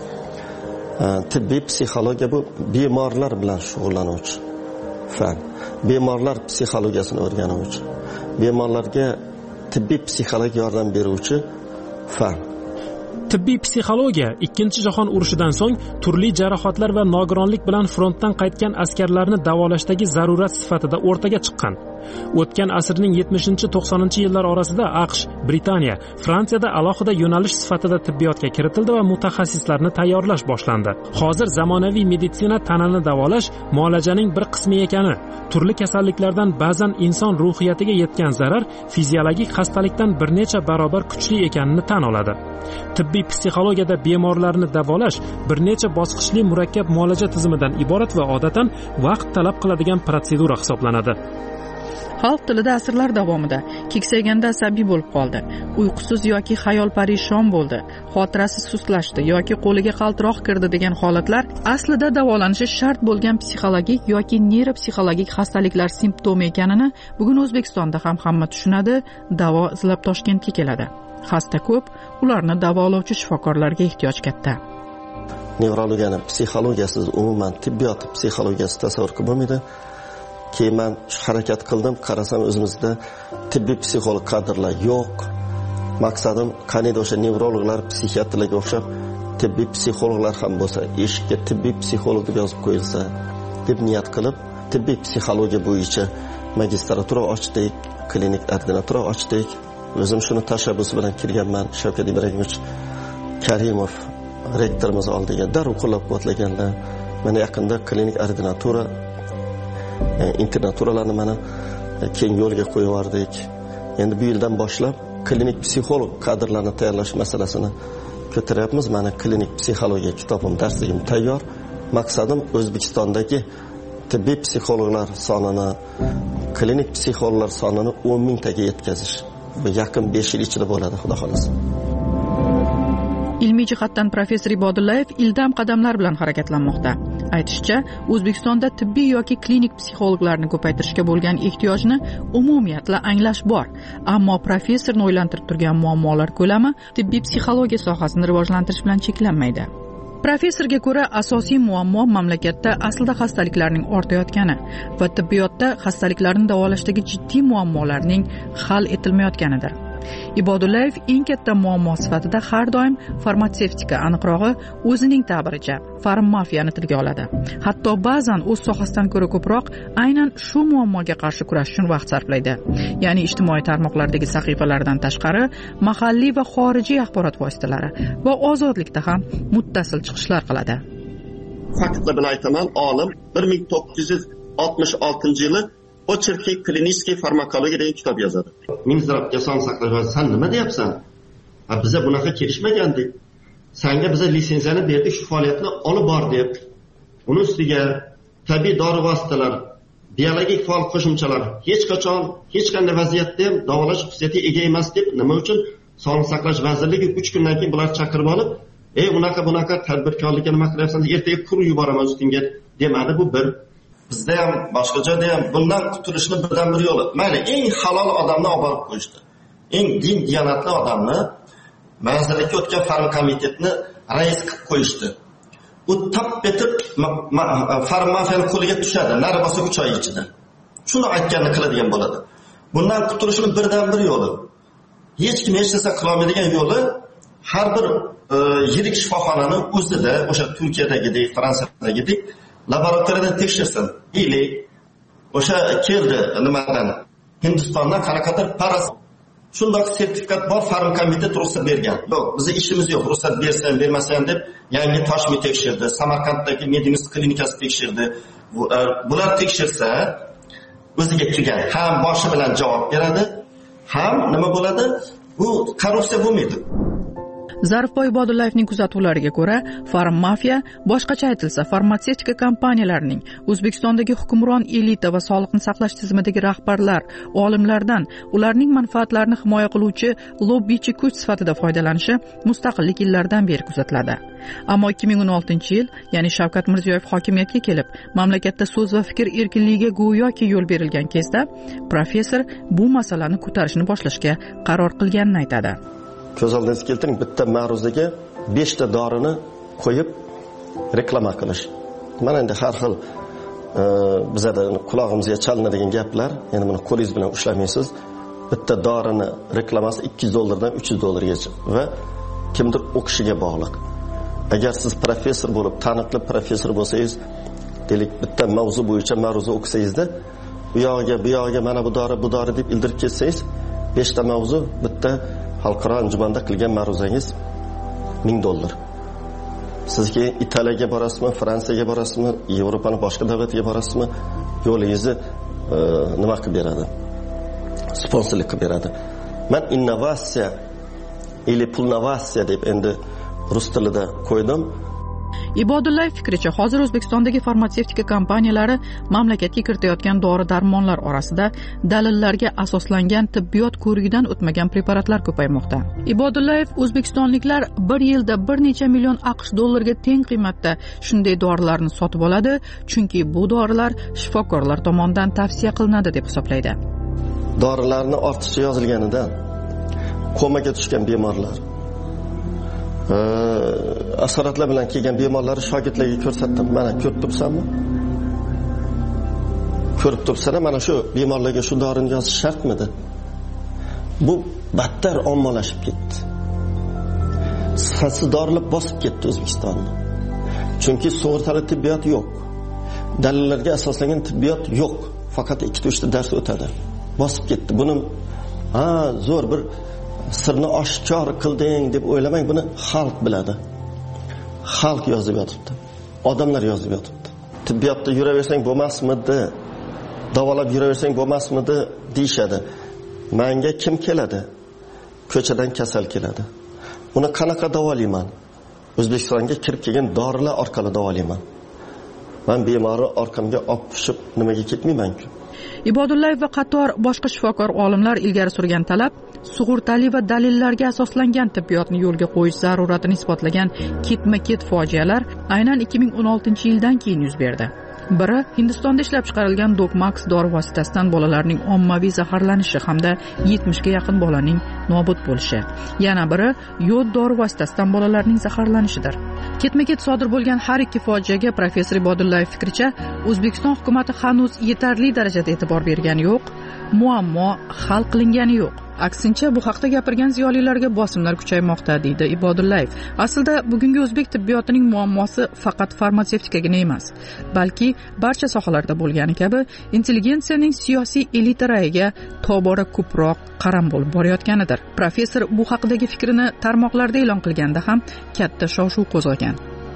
tibbiy psixologiya bu bemorlar bilan shug'ullanuvchi fan. Bemorlar psixologiyasini o'rganuvchi, bemorlarga tibbiy psixologik yordam beruvchi fan. Tibbiy psixologiya ikkinchi jahon urushidan so'ng turli jarohatlar va nogironlik bilan frontdan qaytgan askarlarni davolashdagi zarurat sifatida o'rtaga chiqqan. O'tgan asrning yetmishinchi to'qsoninchi yillar orasida AQSh, Britaniya, Fransiyada alohida yo'nalish sifatida tibbiyotga kiritildi va mutaxassislarni tayyorlash boshlandi. Hozir zamonaviy meditsina tanani davolash muolajaning bir qismi ekani, turli kasalliklardan ba'zan inson ruhiyatiga yetgan zarar fiziologik xastalikdan bir necha barobar kuchli ekanini tan oladi. Tibbiy psixologiyada bemorlarni davolash bir necha bosqichli murakkab muolaja tizimidan iborat va odatan vaqt talab qiladigan protsedura hisoblanadi. Xalq tilida asrlar davomida keksayganda asabiy bo'lib qoldi, uyqusiz yoki xayol parishon bo'ldi, xotirasi sustlashdi yoki qo'liga qaltiroq kirdi degan holatlar aslida davolanishi shart bo'lgan psixologik yoki neyropsixologik xastaliklar simptomi ekanini bugun O'zbekistonda ham hamma tushunadi. Davo izlab Toshkentga keladi. Xasta ko'p, ularni davolovchi shifokorlarga ehtiyoj katta. Nevrologiyani psixologiyasiz umuman tibbiyot psixologiyasi tasavvur qilib bo'lmaydi. Keyin men harakat qildim, qarasam o'zimizda tibbiy psixolog kadrlar yo'q. Maqsadim qanday o'sha nevrologlar, psixiatrlarga o'xshab tibbiy psixologlar ham bo'lsa, eshikka tibbiy psixolog deb yozib qo'yilsa deb niyat qilib, tibbiy psixologiya bo'yicha magistratura ochdik, klinik ordinatura ochdik. O'zim shuni tashabbusi bilan kirganman. Shavkat Ibragimovich Karimov rektorimiz oldiga darrov qo'llab-quvvatlaganlar. Mana yaqinda klinik ordinatura, internaturalarni mana keng yo'lga qo'yib yubordik. Endi bu yildan boshlab klinik psixolog kadrlarni tayyorlash masalasini ko'taryapmiz. Mana klinik psixologiya kitobim, darsligim tayyor. Maqsadim O'zbekistondagi tibbiy psixologlar sonini, klinik psixologlar sonini o'n mingtaga yetkazish. Bu yaqin besh yil ichida bo'ladi, xudo xolasa. Ilmiy jihatdan professor Ibodullayev ildam qadamlar bilan harakatlanmoqda. Aytishicha, O'zbekistonda tibbiy yoki klinik psixologlarni ko'paytirishga bo'lgan ehtiyojni umumiyatla anglash bor, ammo professorni o'ylantirib turgan muammolar ko'lami tibbiy psixologiya sohasini rivojlantirish bilan cheklanmaydi. Professorga ko'ra, asosiy muammo mamlakatda aslida xastaliklarning ortayotgani va tibbiyotda xastaliklarni davolashdagi jiddiy muammolarning hal etilmayotganidir. Ibodullayev eng katta muammo sifatida har doim farmatsevtika, aniqrog'i o'zining ta'biricha farmafiyani tilga oladi. Hatto ba'zan o'z sohasidan ko'ra ko'proq aynan shu muammoga qarshi kurash uchun vaqt sarflaydi. Ya'ni ijtimoiy tarmoqlardagi sahifalardan tashqari mahalliy va xorijiy axborot vositalari va ozodlikda ham muttasil chiqishlar qiladi. Faktlar bilan aytaman, olim bir ming to'qqiz yuz oltmish oltinchi yili Ocherki kliniskiy farmakologiya degan kitob yozadi. Minzdravga son saqlash va sen nima deyapsan? Ha, biza bunaqa kelishmagandik. Senga biza litsenziyani berdik, shu faoliyatni olib bor deb. Uning ustiga tabiiy dori vositalar, biologik faol qo'shimchalar hech qachon, hech qanday vaziyatda ham davolash xususiyatiga ega emas deb nima uchun Sog'liqni saqlash vazirligi uch kundan keyin bular chaqirib olib, "Ey, unaqa bunaqa tadbirkorlikka nima qilyapsan? Ertaga kur yuboraman ustingga" demadi. Bu bir. Bizda ham boshqa joyda ham bundan qutulishni birdan bir yo'li. Mayli, eng halol odamni olib borib qo'yishdi. Eng din diyonatli odamni manzillikka o'tgan farma komitetni rais qilib qo'yishdi. U tap etib farmafiyani qo'liga tushadi, nari bosa uch oy ichida. Shuni aytganini qiladigan bo'ladi. Bundan qutulishni birdan bir yo'li. Hech kim hech narsa qila olmaydigan yo'li har bir e, yirik shifoxonani o'zida, o'sha Turkiyadagidek, Fransiyadagidek laboratoriyadan tekshirsin. Ili o'sha keldi nimadan? Hindistondan qanaqadir paras shundoq sertifikat bor, farm komitet ruxsat bergan. Yo'q, bizning ishimiz yo'q, ruxsat bersan, bermasan deb yangi Toshmi tekshirdi, Samarqanddagi Medimis klinikasi tekshirdi. Bular tekshirsa o'ziga tugan, ham boshi bilan javob beradi, ham nima bo'ladi? Bu korrupsiya bo'lmaydi. Zarifboy Ibodullayevning kuzatuvlariga ko'ra, farmafiya, boshqacha aytilsa, farmatsevtika kompaniyalarining O'zbekistondagi hukmron elita va sog'liqni saqlash tizimidagi rahbarlar, olimlardan ularning manfaatlarini himoya qiluvchi lobbichi kuch sifatida foydalanishi mustaqillik yillaridan beri kuzatiladi. Ammo ikki ming o'n oltinchi yil, ya'ni Shavkat Mirziyoyev hokimiyatga kelib, mamlakatda so'z va fikr erkinligiga go'yoki yo'l berilgan kezda, professor bu masalani ko'tarishni boshlashga qaror qilganini aytadi. Ko'z oldingizga keltiring, bitta ma'ruzaga beshta dorini qo'yib reklama qilish. Mana endi har xil bizada qulog'imizga chalinadigan gaplar, endi buni qo'lingiz bilan ushlamaysiz. Bitta dorini reklamasi ikki yuz dollardan uch yuz dollargacha va kimdir o'qishiga bog'liq. Agar siz professor bo'lib, taniqli professor bo'lsangiz, deylik bitta mavzu bo'yicha ma'ruza o'qisangizda, bu yog'iga, bu yog'iga mana bu dori, bu dori deb ildirib ketsangiz, beshta mavzu bitta xalqaro anjumanda qilgan ma'ruzangiz ming dollar. Sizga Italiyaga borasizmi, Fransiyaga borasizmi, Yevropaning boshqa davlatiga borasizmi, yo'lingizni e, nima qilib beradi? Sponsorlik qilib beradi. Men innovatsiya или pulnovatsiya deb endi rus tilida qo'ydim. Ibodullayev fikricha, hozir O'zbekistondagi farmatsevtika kompaniyalari mamlakatga kiritayotgan dori-darmonlar orasida dalillarga asoslangan tibbiyot ko'rigidan o'tmagan preparatlar ko'paymoqda. Ibodullayev O'zbekistonliklar bir yilda bir necha million AQSh dollariga teng qiymatda shunday dorilarni sotib oladi, chunki bu dorilar shifokorlar tomonidan tavsiya qilinadi deb hisoblaydi. Dorilarni ortiqcha yozilganidan komaga tushgan bemorlar, asoratlar bilan kelgan bemorlarni shogirdlarga ko'rsatdim. Mana ko'rib turibsanmi? Ko'rib turibsan, mana shu bemorlarga shu dorini yozish shartmidi? Bu battar ommalashib ketdi. Sifatsiz dorilar bosib ketdi O'zbekistonni. Chunki sug'urtali tibbiyot yo'q. Dalillarga asoslangan tibbiyot yo'q. Faqat ikkita uchta dars o'tadi. Bosib ketdi. Buni ha, zo'r bir sirni oshkor qilding deb o'ylamang, buni xalq biladi. Xalq yozib yotibdi. Odamlar yozib yotibdi. Tibbiyotda yuraversang bo'lmasmidi? Davolab yuraversang bo'lmasmidi deyshadi. Menga kim keladi? Ko'chadan kasal keladi. Uni qanaqa davolayman? O'zbekistonga kirib kelgan dorilar orqali davolayman. Men bemorni orqamga olib tushib nimaga ketmayman-ku? Ibodullayev va qator boshqa shifokor olimlar ilgari surgan talab sug'urtali va dalillarga asoslangan tibbiyotni yo'lga qo'yish zaruratini isbotlagan ketma-ket fojialar aynan ikki ming o'n oltinchi yildan keyin yuz berdi. Biri Hindistonda ishlab chiqarilgan Dogmax dori vositasidan bolalarning ommaviy zaharlanishi hamda yetmishga yaqin bolaning nobud bo'lishi. Yana biri yod dori vositasidan bolalarning zaharlanishidir. Ketma-ket sodir bo'lgan har ikki fojiaga professor Ibodullayev fikricha, O'zbekiston hukumatı hanuz yetarli darajada e'tibor bergani yo'q, muammo hal qilingani yo'q. Aksincha, bu haqda gapirgan ziyolilarga bosimlar kuchaymoqda, deydi Ibodullayev. Aslida bugungi o'zbek tibbiyotining muammosi faqat farmatsevtikaga emas, balki barcha sohalarda bo'lgani kabi intelligensiyaning siyosiy elita rayiga tobora ko'proq qaram bo'lib borayotganidir. Professor bu haqidagi fikrini tarmoqlarda e'lon qilganda ham katta shov-shuv qo'zg'agan.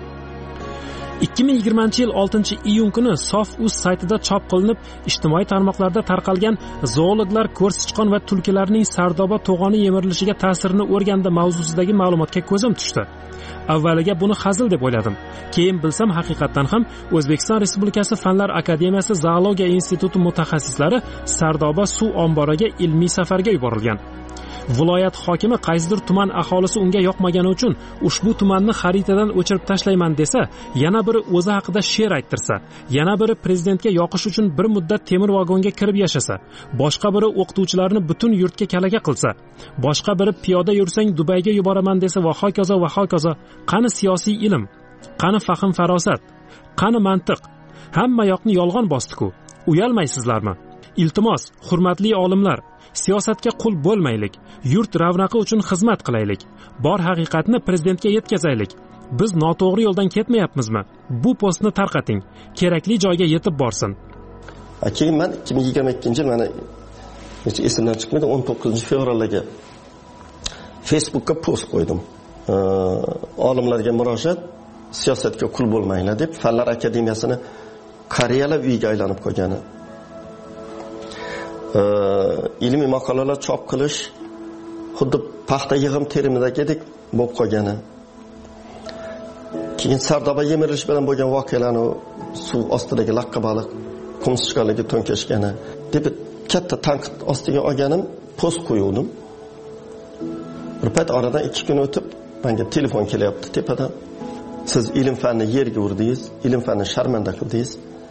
ikki ming yigirmanchi yil oltinchi iyun kuni Sof.uz saytida chop qilinib, ijtimoiy tarmoqlarda tarqalgan zoologlar ko'rsichqon va tulkilarning Sardoba to'g'oni yemirilishiga ta'sirini o'rganda mavzusidagi ma'lumotga ko'zim tushdi. Avvaliga buni hazil deb o'yladim. Keyin bilsam, haqiqatan ham O'zbekiston Respublikasi Fanlar akademiyasi zoologiya instituti mutaxassislari Sardoba suv omboriga ilmiy safarga yuborilgan. Viloyat hokimi qaysidir tuman aholisi unga yoqmagani uchun ushbu tumanni xaritadan o'chirib tashlayman desa, yana biri o'zi haqida she'r ayttirsa, yana biri prezidentga yoqish uchun bir muddat temir vagonga kirib yashasa, boshqa biri o'qituvchilarni butun yurtga kalaga qilsa, boshqa biri piyoda yursang Dubayga yuboraman desa va hokazo va hokazo. Qani siyosiy ilm, qani fahm farosat, qani mantiq? Hamma yoqni yolg'on bosdi-ku. Uyalmaysizlarmi? Iltimos, hurmatli olimlar, siyosatga qul bo'lmaylik, yurt ravnaqi uchun xizmat qilaylik, bor haqiqatni prezidentga yetkazaylik. Biz noto'g'ri yo'ldan ketmayapmizmi? Bu postni tarqating, kerakli joyga yetib borsin. Keyin men ikki ming yigirma ikkinchi yil mana hech esimdan chiqmaydi, o'n to'qqizinchi fevralga Facebookka post qo'ydim. Olimlarga murojaat, siyosatga qul bo'lmanglar deb, Fanlar akademiyasini Koreyalar uyiga aylanib qo'ygani. Ilmiy maqolalar chop qilish xuddi paxta yig'im terimidagidek bo'lib qolgani. Keyin Sardoba yemirilish bilan bo'lgan voqealarni, suv ostidagi laqqa baliq qumsichqaligi to'nkashgani deb katta tanqid ostiga olganim, post qo'yuvdim. Bir payt oradan ikki kun o'tib menga telefon kelyapti tepadan. Siz ilm fanni yerga urdingiz, ilm fanni sharmanda qildingiz.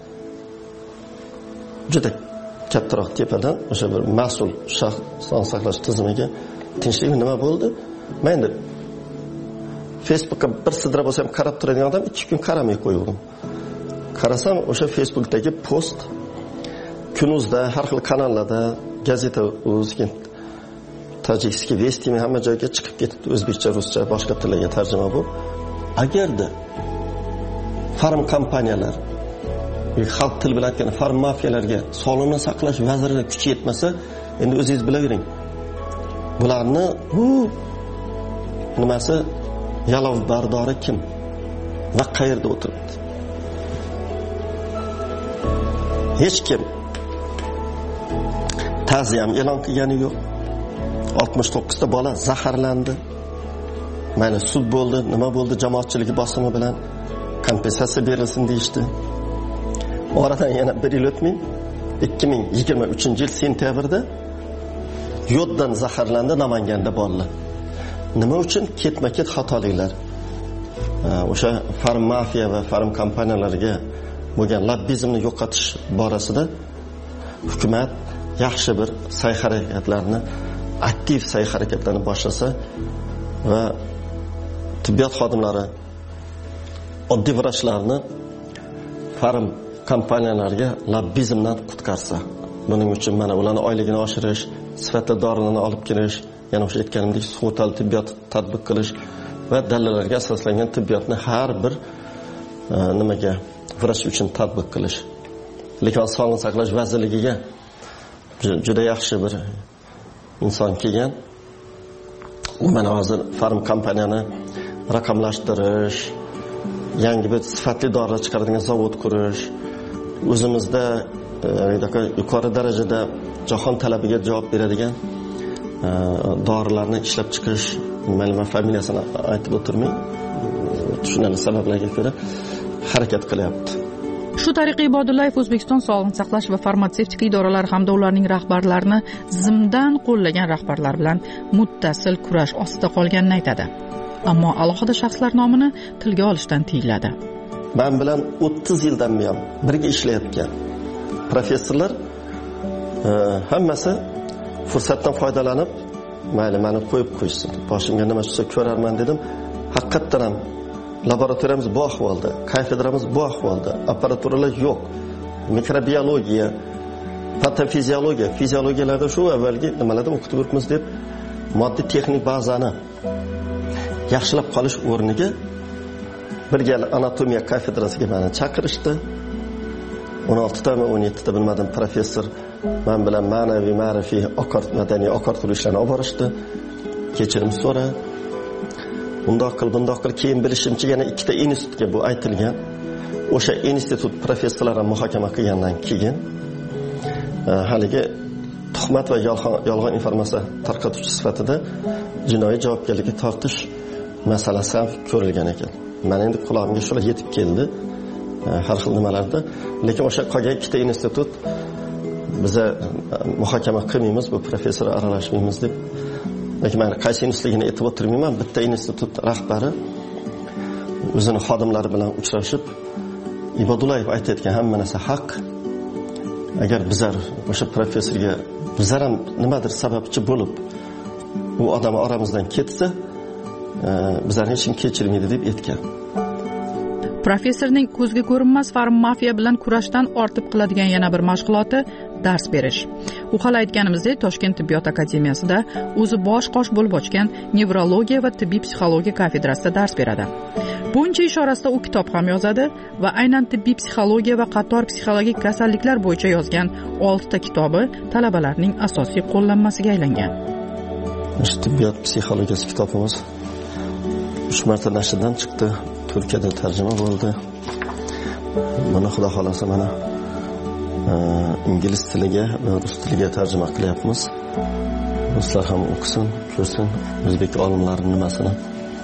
Juda kattaroq tepadan o'sha bir mas'ul shaxs sog'liqni saqlash tizimiga tinchlik nima bo'ldi? Men de Facebookka bir sidra bo'lsam qarab turadigan odam ikki kun qaramay qo'ydim. Qarasam o'sha Facebookdagi post Kunuzda, har xil kanallarda, gazeta o'zga Tojikskiy Vestimi hamma joyga chiqib ketdi, o'zbekcha, ruscha, boshqa tillarga tarjima bo'lib. Agarda farm kompaniyalar, xalq tili bilan aytganda farm mafiyalarga sog'liqni saqlash vazirligi kuchi yetmasa, endi o'zingiz bilavering. Bularni bu nimasi yalov bardori kim va qayerda o'tiribdi? Hech kim ta'ziyam e'lon qilgani yo'q. oltmish to'qqiz ta bola zaharlandi. Mayli sud bo'ldi, nima bo'ldi, jamoatchiligi bosimi bilan kompensatsiya berilsin deyishdi. Oradan yana bir yil o'tmay ikki ming yigirma uchinchi yil sentyabrda yoddan zaharlandi Namanganda bolalar. Nima uchun? Ketma-ket xatoliklar. O'sha farm mafiya va farm kompaniyalariga bo'lgan lobbizmni yo'qotish borasida hukumat yaxshi bir sa'y-harakatlarni, aktiv sa'y-harakatlarni boshlasa va tibbiyot xodimlari, oddiy vrachlarni farm kompaniyalariga lobbizmdan qutqarsa, buning uchun mana ularni oyligini oshirish, sifatli dorilarni olib kelish, yana o'sha aytganimdek sug'urtali tibbiyot tatbiq qilish va dalillarga asoslangan tibbiyotni har bir e, nimaga vrach uchun tatbiq qilish. Lekin Sog'liqni saqlash vazirligiga juda yaxshi bir inson kelgan. U mana hozir farm kompaniyani raqamlashtirish, yangi bir sifatli dorilar chiqaradigan zavod qurish, o'zimizda e, yuqori darajada jahon talabiga javob beradigan e, dorilarni ishlab chiqish, men familiyasini aytib o'tirmay, tushunarli sabablarga ko'ra harakat qilyapti. Shu tariqa Ibodullayev O'zbekiston Sog'liqni saqlash va farmatsevtik idoralari hamda ularning rahbarlarini zimdan qo'llagan rahbarlar bilan muttasil kurash ostida qolganini aytadi. Ammo alohida shaxslar nomini tilga olishdan tiyiladi. Men bilan o'ttiz yildan buyon birga ishlayotgan professorlar e, hammasi fursatdan foydalanib, mayli meni qo'yib qo'ysin, boshimga nima tushsa ko'rarman dedim. Haqiqatan ham laboratoriyamiz bu ahvolda, kafedramiz bu ahvolda, apparaturalar yo'q. Mikrobiologiya, patofiziologiya, fiziologiyalarda shu avvalgi nimalarda o'qitib yuribmiz deb moddiy texnik bazani yaxshilab qolish o'rniga bir gal anatomiya kafedrasiga meni chaqirishdi. o'n olti ta va o'n yetti ta bilmadim professor men bilan ma'naviy, ma'rifiy, oqart madaniy oqartirish ishlarni olib borishdi. Kechirim so'ra. Bundoq qil, bundoq qil. Keyin bilishimcha yana ikkita institutga bu aytilgan. O'sha institut professorlari muhokama qilgandan keyin haligi tuhmat va yolg'on informatsiya tarqatuvchi sifatida jinoiy javobgarlikka tortish masalasi ham ko'rilgan ekan. Men endi qulog'imga shular yetib keldi. Har xil nimalarda, lekin o'sha qolgan ikkita institut biza muhokama qilmaymiz, bu professor aralashmaymiz deb. Lekin men qaysi institutligini aytib o'tirmayman. Bitta institut rahbari o'zini xodimlari bilan uchrashib, Ibodullayev aytayotgan hamma narsa haq. Agar bizlar o'sha professorga bizlar ham nimadir sababchi bo'lib u odam oramizdan ketsa, bizlarni hech kim kechirmaydi deb aytgan. Professorning ko'zga ko'rinmas farm mafiya bilan kurashdan ortib qiladigan yana bir mashg'uloti dars berish. U hali aytganimizdek, Toshkent tibbiyot akademiyasida o'zi bosh qosh bo'lib ochgan nevrologiya va tibbiy psixologiya kafedrasida dars beradi. buncha ishorasida u kitob ham yozadi va aynan tibbiy psixologiya va qator psixologik kasalliklar bo'yicha yozgan oltita kitobi talabalarning asosiy qo'llanmasiga aylangan. Tibbiyot psixologiyasi kitobimiz uch marta nashrdan chiqdi, Turkiyada tarjima bo'ldi. Mana xudo xolasa mana ingliz tiliga va rus tiliga tarjima qilyapmiz. Ruslar ham o'qisin, ko'rsin o'zbek olimlarining nimasini.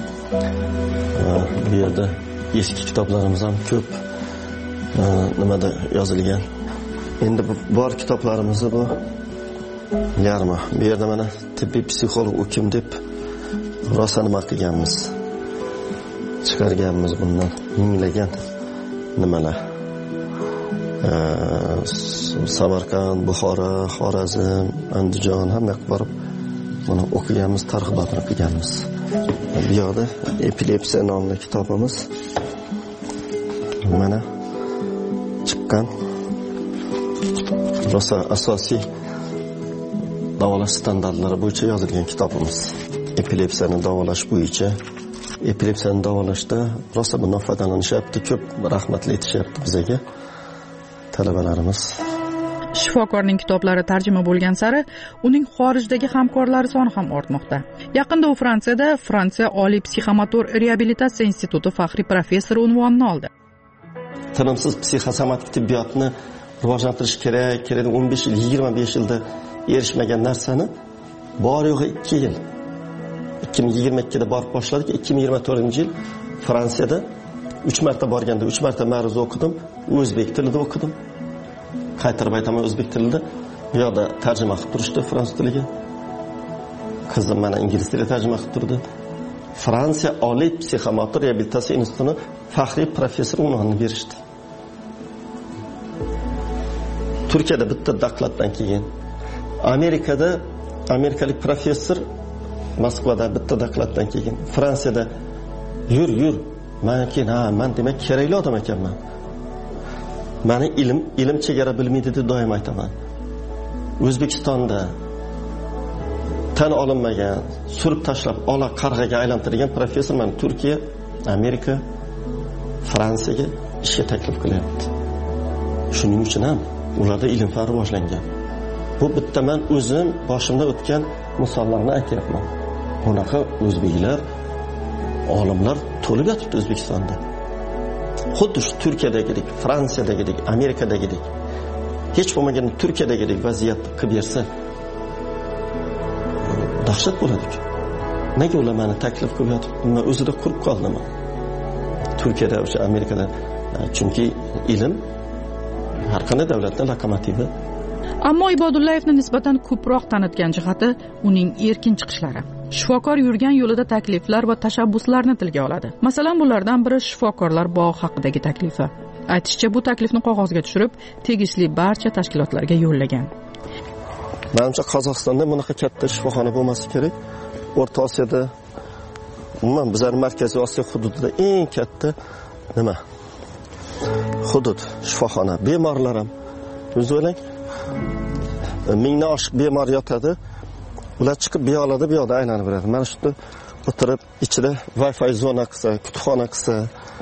Bu yerda eski kitoblarimiz ham ko'p nimada yozilgan. Endi bu bor kitoblarimiz bu yarmi. Bu yerda mana tibbiy psixolog u kim deb rosa nima qilganmiz. Chiqarganmiz bundan minglagan nimalar. Samarqand, Buxoro, Xorazm, Andijon hamma yoqqa borib buni o'qiganmiz, targ'ibotini qilganmiz. Bu yoqda epilepsiya nomli kitobimiz mana chiqqan. Rosa asosiy davolash standartlari bo'yicha yozilgan kitobimiz. Epilepsiyani davolash bo'yicha, epilepsiyani davolashda rosa bundan foydalanishyapti, ko'p rahmatli aytishyapti bizga talabalarimiz. Shifokorning kitoblari tarjima bo'lgan sari uning xorijdagi hamkorlari soni ham ortmoqda. Yaqinda u Fransiyada Fransiya Oliy psixomotor reabilitatsiya instituti faxriy professori unvonini oldi. Tinimsiz psixosomatik tibbiyotni rivojlantirish kerak, kerak o'n besh yil, yigirma besh yilda erishmagan narsani bor yo'g'i ikki yil. ikki ming yigirma ikkida borib boshladik, ikki ming yigirma to'rtinchi yil Fransiyada uch marta borganda uch marta ma'ruza o'qidim, o'zbek tilida o'qidim. Qaytarib aytaman o'zbek tilida. Bu yoqda tarjima qilib turishdi fransuz tiliga. Qizim mana ingliz tiliga tarjima qilib turdi. Fransiya Oliy psixomotor reabilitatsiya institutining faxriy professori unvonini berishdi. Turkiyada bitta dokladdan keyin, Amerikada amerikalik professor Moskvada bitta dokladdan keyin, Fransiyada yur yur, men keyin ha, men demak kerakli odam ekanman. Meni ilm, ilm chegara bilmaydi deb doim aytaman. O'zbekistonda tan olinmagan, surib tashlab, ola qarg'aga aylantirgan professor meni Turkiya, Amerika, Fransiyaga ishga taklif qilyapti. Shuning uchun ham ularda ilm fan rivojlangan. Bu bitta men o'zim boshimda o'tgan misollarni aytyapman. Bunaqa o'zbeklar, olimlar to'lib yotibdi O'zbekistonda. Xuddi shu Turkiyadagidek, Fransiyadagidek, Amerikadagidek, hech bo'lmaganda Turkiyadagidek vaziyatni qilib bersa, dahshat bo'ladi. Nega ular meni taklif qilib yotibdi? Men o'zida qurib qoldim. Turkiyada, o'sha Amerikada, chunki ilm har qanday davlatning lokomotivi. Ammo Ibodullayevni nisbatan ko'proq tanitgan jihati uning erkin chiqishlari. Shifokor yurgan yo'lida takliflar va tashabbuslarni tilga oladi. Masalan, bulardan biri shifokorlar bog'i haqidagi taklifi. Aytishicha, bu taklifni qog'ozga tushirib, tegishli barcha tashkilotlarga yo'llagan. Menimcha Qozog'istonda bunaqa katta shifoxona bo'lmasi kerak. O'rta Osiyoda, umuman bizning Markaziy Osiyo hududida eng katta nima? Hudud shifoxona. Bemorlar ham o'zi o'ylang, mingdan oshiq bemor yotadi. Ular chiqib bu yoqda bu yoqda aylanib beradi. Mana shunda o'tirib ichida Wi-Fi zona qilsa, kutubxona qilsa,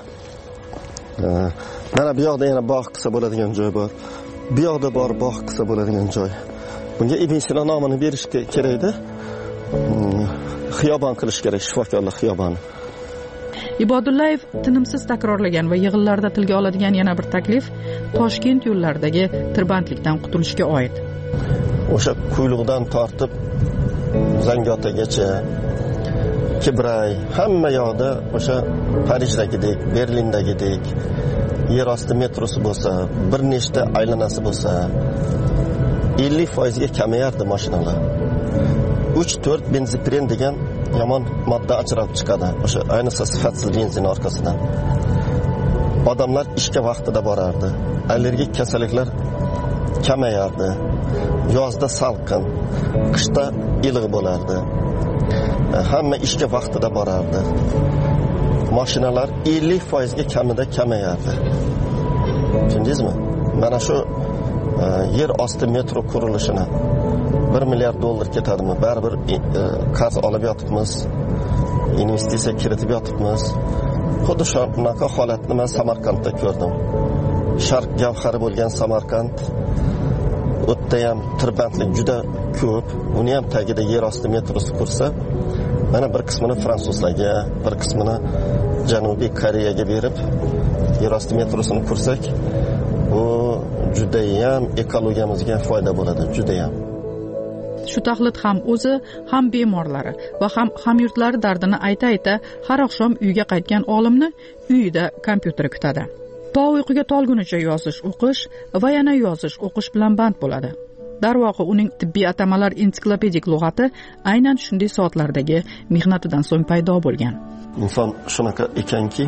mana bu yoqda yana bog' qilsa bo'ladigan joy bor. Bu yoqda bor bog' qilsa bo'ladigan joy. Bunga Ibn Sino nomini berish kerak-da. Xiyobon qilish kerak, shifokorlar xiyoboni. Ibodullayev tinimsiz takrorlagan va yig'inlarda tilga oladigan yana bir taklif Toshkent yo'llaridagi tirbandlikdan qutulishga oid. O'sha Quyliqdan tortib Zangiotagacha, Kibray, hamma yoqda o'sha Parijdagidek, Berlindagidek yer osti metrosi bo'lsa, bir nechta aylanasi bo'lsa, ellik foiz ga kamayardi mashinalar. uch to'rt benzopren degan yomon modda ajralib chiqadi. O'sha ayniqsa sifatsiz benzin orqasidan. Odamlar ishga vaqtida borardi. Allergik kasalliklar kamayardi. Yozda salqin, qishda iliq bo'lardi. Hamma ishga vaqtida borardi. Mashinalar ellik foiz ga kamida kamayardi. Tushundingizmi? Mana shu yer osti metro qurilishini bir milliard dollar ketadimi? Baribir qarz olib yotibmiz, investitsiya kiritib yotibmiz. xuddi shunaqa holatni men Samarqandda ko'rdim. Sharq gavhari bo'lgan Samarqand u yerda ham tirbandlik juda ko'p. Uni ham tagida yer osti metrosi qursa, mana bir qismini fransuzlarga, bir qismini Janubiy Koreyaga berib yer osti metrosini qursak, bu juda ham ekologiyamizga foyda bo'ladi, juda ham. Shu taxlit ham o'zi, ham bemorlari va ham hamyurtlari dardini ayta-ayta har oqshom uyga qaytgan olimni uyida kompyuter kutadi. To uyquga tolgunicha yozish, o'qish va yana yozish, o'qish bilan band bo'ladi. Darvoqe uning tibbiy atamalar ensiklopedik lug'ati aynan shunday soatlardagi mehnatidan so'ng paydo bo'lgan. Inson shunaqa ekanki,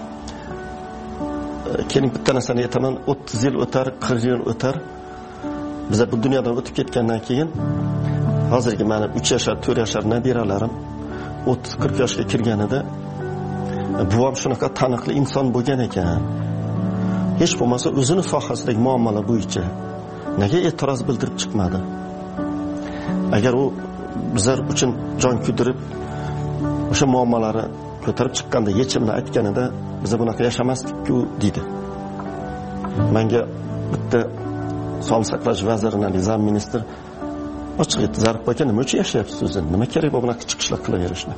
keling bitta narsani aytaman, o'ttiz yil o'tar, qirq yil o'tar. Biz bu dunyodan o'tib ketgandan keyin hozirgi mana uch yashar, to'rt yashar nabiralarim o'ttiz qirq yoshga kirganida buvam shunaqa taniqli inson bo'lgan ekan. Hech bo'lmasa o'zini sohasidagi muammolar bo'yicha nega e'tiroz bildirib chiqmadi? Agar u bizlar uchun jon kuydirib o'sha muammolari ko'tarib chiqqanda, yechimni aytganida biz bunaqa yashamasdik-ku deydi. Menga bitta Sog'liqni saqlash vazirining zam ministri ochiq aytdi, Zarif aka, nima uchun yashayapsiz o'zi? Nima kerak bu bunaqa chiqishlar qilaverishni?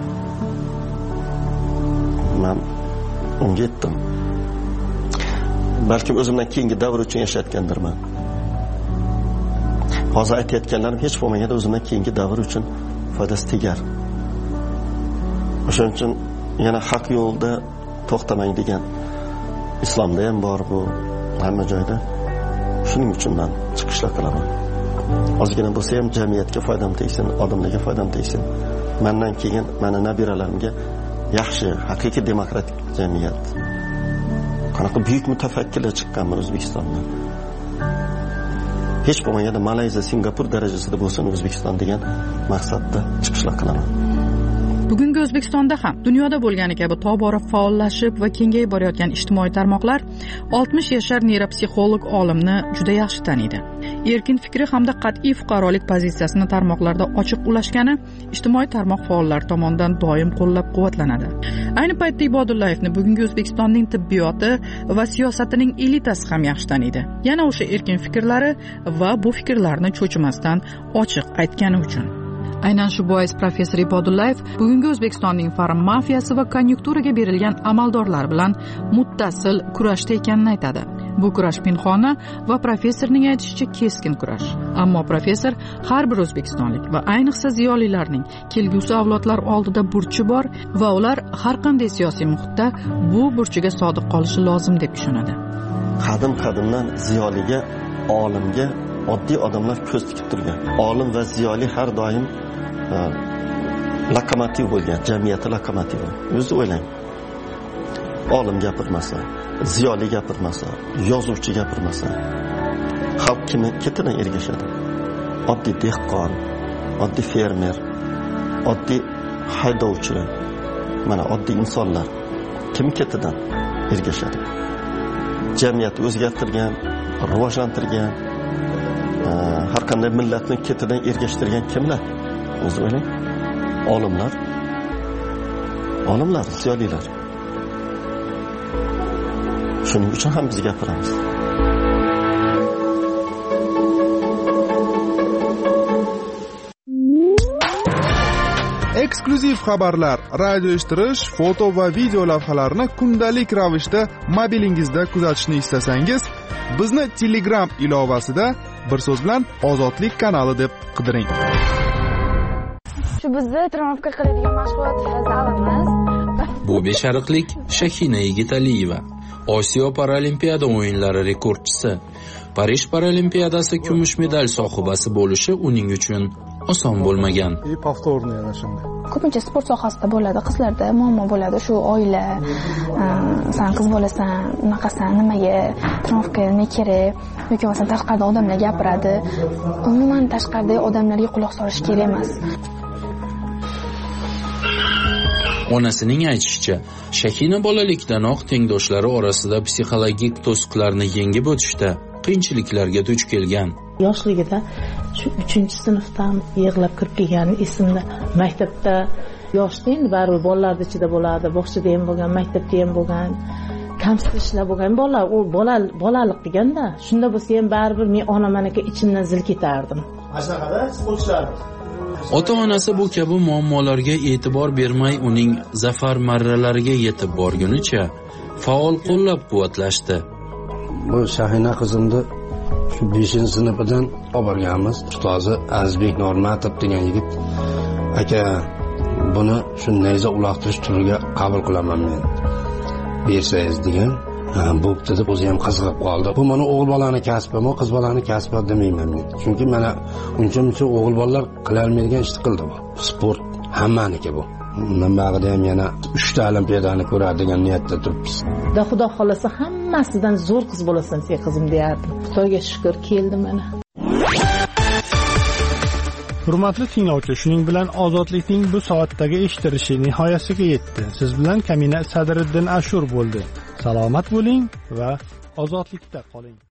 Men unga aytdim, balkim o'zimdan keyingi davr uchun yashayotgandirman. Hozir aytayotganlarim hech bo'lmaganda o'zimdan keyingi davr uchun foydasi tegar. O'shaning uchun yana haq yo'lda to'xtamang degan islomda ham bor bu, hamma joyda. Shuning uchun men chiqishlar qilaman. Ozgina bo'lsa ham jamiyatga foydam tegsin, odamlarga foydam tegsin. Mendan keyin meni nabiralarimga yaxshi, haqiqiy demokratik jamiyat. Qanaqa buyuk mutafakkirlar chiqqanmi O'zbekistondan. Hech bo'lmaganda Malayziya, Singapur darajasida bo'lsin O'zbekiston degan maqsadda chiqishlar qilaman. Bugungi O'zbekistonda ham dunyoda bo'lgani kabi tobora faollashib va kengayib borayotgan ijtimoiy tarmoqlar oltmish yashar neyropsixolog olimni juda yaxshi taniydi. Erkin fikri hamda qat'iy fuqarolik pozitsiyasini tarmoqlarda ochiq ulashgani ijtimoiy tarmoq faollari tomonidan doim qo'llab-quvvatlanadi. Ayni paytda Ibodullayevni bugungi O'zbekistonning tibbiyoti va siyosatining elitasi ham yaxshi taniydi. Yana o'sha erkin fikrlari va bu fikrlarni cho'chimasdan ochiq aytgani uchun. Aynan shu bois professor Ibodullayev bugungi O'zbekistonning farmafiyasi va konjunkturaga berilgan amaldorlar bilan muttasil kurashda ekanini aytadi. Bu kurash pinhona va professorning aytishicha keskin kurash. Ammo professor har bir o'zbekistonlik va ayniqsa ziyolilarning kelgusi avlodlar oldida burchi bor va ular har qanday siyosiy muhitda bu burchiga sodiq qolishi lozim deb ishonadi. Qadim-qadimdan ziyoliga, olimga oddiy odamlar ko'z tikib turgan. Olim va ziyoli har doim lokomotiv bo'lgan, jamiyati lokomotivi. O'zi o'ylang. Olim gapirmasa, ziyoli gapirmasa, yozuvchi gapirmasa, xalq kimi ketidan ergashadi? Oddiy dehqon, oddiy fermer, oddiy haydovchilar, mana oddiy insonlar kim ketidan ergashadi? Jamiyatni o'zgartirgan, rivojlantirgan, har qanday millatni ketidan ergashtirgan kimlar? O'zi o'ylang. Olimlar, olimlar, ziyolilar. Shuning uchun ham biz gapiramiz. Eksklyuziv xabarlar, radio eshittirish, foto va video lavhalarni kundalik ravishda mobilingizda kuzatishni istasangiz, bizni Telegram ilovasida bir so'z bilan Ozodlik kanali deb qidiring. Shu bizni trenirovka qiladigan mashg'ulot zalimiz. Bu beshariqlik Shahina Yigitaliyeva, Osiyo Paralimpiada o'yinlari rekordchisi. Parij Paralimpiyadasi kumush medal sohibasi bo'lishi uning uchun oson bo'lmagan. Ko'pincha sport sohasida bo'ladi, qizlarda muammo bo'ladi, shu oila, sen qiz bo'lasan, unaqasan, nimaga, trenirovka ne kerak, yoki masalan tashqarida odamlar gapiradi. Umuman tashqaridagi odamlarga quloq solish kerak emas. Onasining aytishicha, Shahina bolalikdanoq tengdoshlari orasida psixologik to'siqlarni yengib o'tishda qiyinchiliklarga duch kelgan. Yoshligida shu uchinchi sinfdan yig'lab kirib kelgan esimda, maktabda yoshda endi baribir bolalarni ichida bo'ladi, bog'chada ham bo'lgan, maktabda ham bo'lgan, kamsitib ishlar bo'lgan bolalar, u bolalik deganda, shunda bo'lsa ham baribir men onamaniki ichimdan zil ketardim. Ashaqada sportchilardi. Ota-onasi bu kabi muammolarga e'tibor bermay uning zafar marralariga yetib borgunicha faol qo'llab-quvvatlashdi. Bu Shahina qizimni shu beshinchi sinfidan olib borganmiz. Ustozi Azizbek Normatov degan yigit, aka buni shu nayza uloqtirish turiga qabul qilaman men. Bersangiz degan. Bo'pti deb o'zi ham qiziqib qoldi. Bu mana o'g'il bolani kasbimi, qiz bolani kasbi demayman men. Chunki mana uncha-muncha o'g'il bolalar qila olmaydigan ishni qildi bu. Sport hammaniki bu. Undan bag'ida ham yana uchta olimpiadani ko'radigan niyatda turibmiz. Da Xudo xolasa hammasidan zo'r qiz bo'lasan sen qizim deyardim. Xudoga shukr keldi mana. Hurmatli tinglovchi, shuning bilan ozodlikning bu soatdagi eshittirishi nihoyasiga yetdi. Siz bilan Kamina Sadriddin Ashur bo'ldi. Salomat bo'ling va ozodlikda qoling.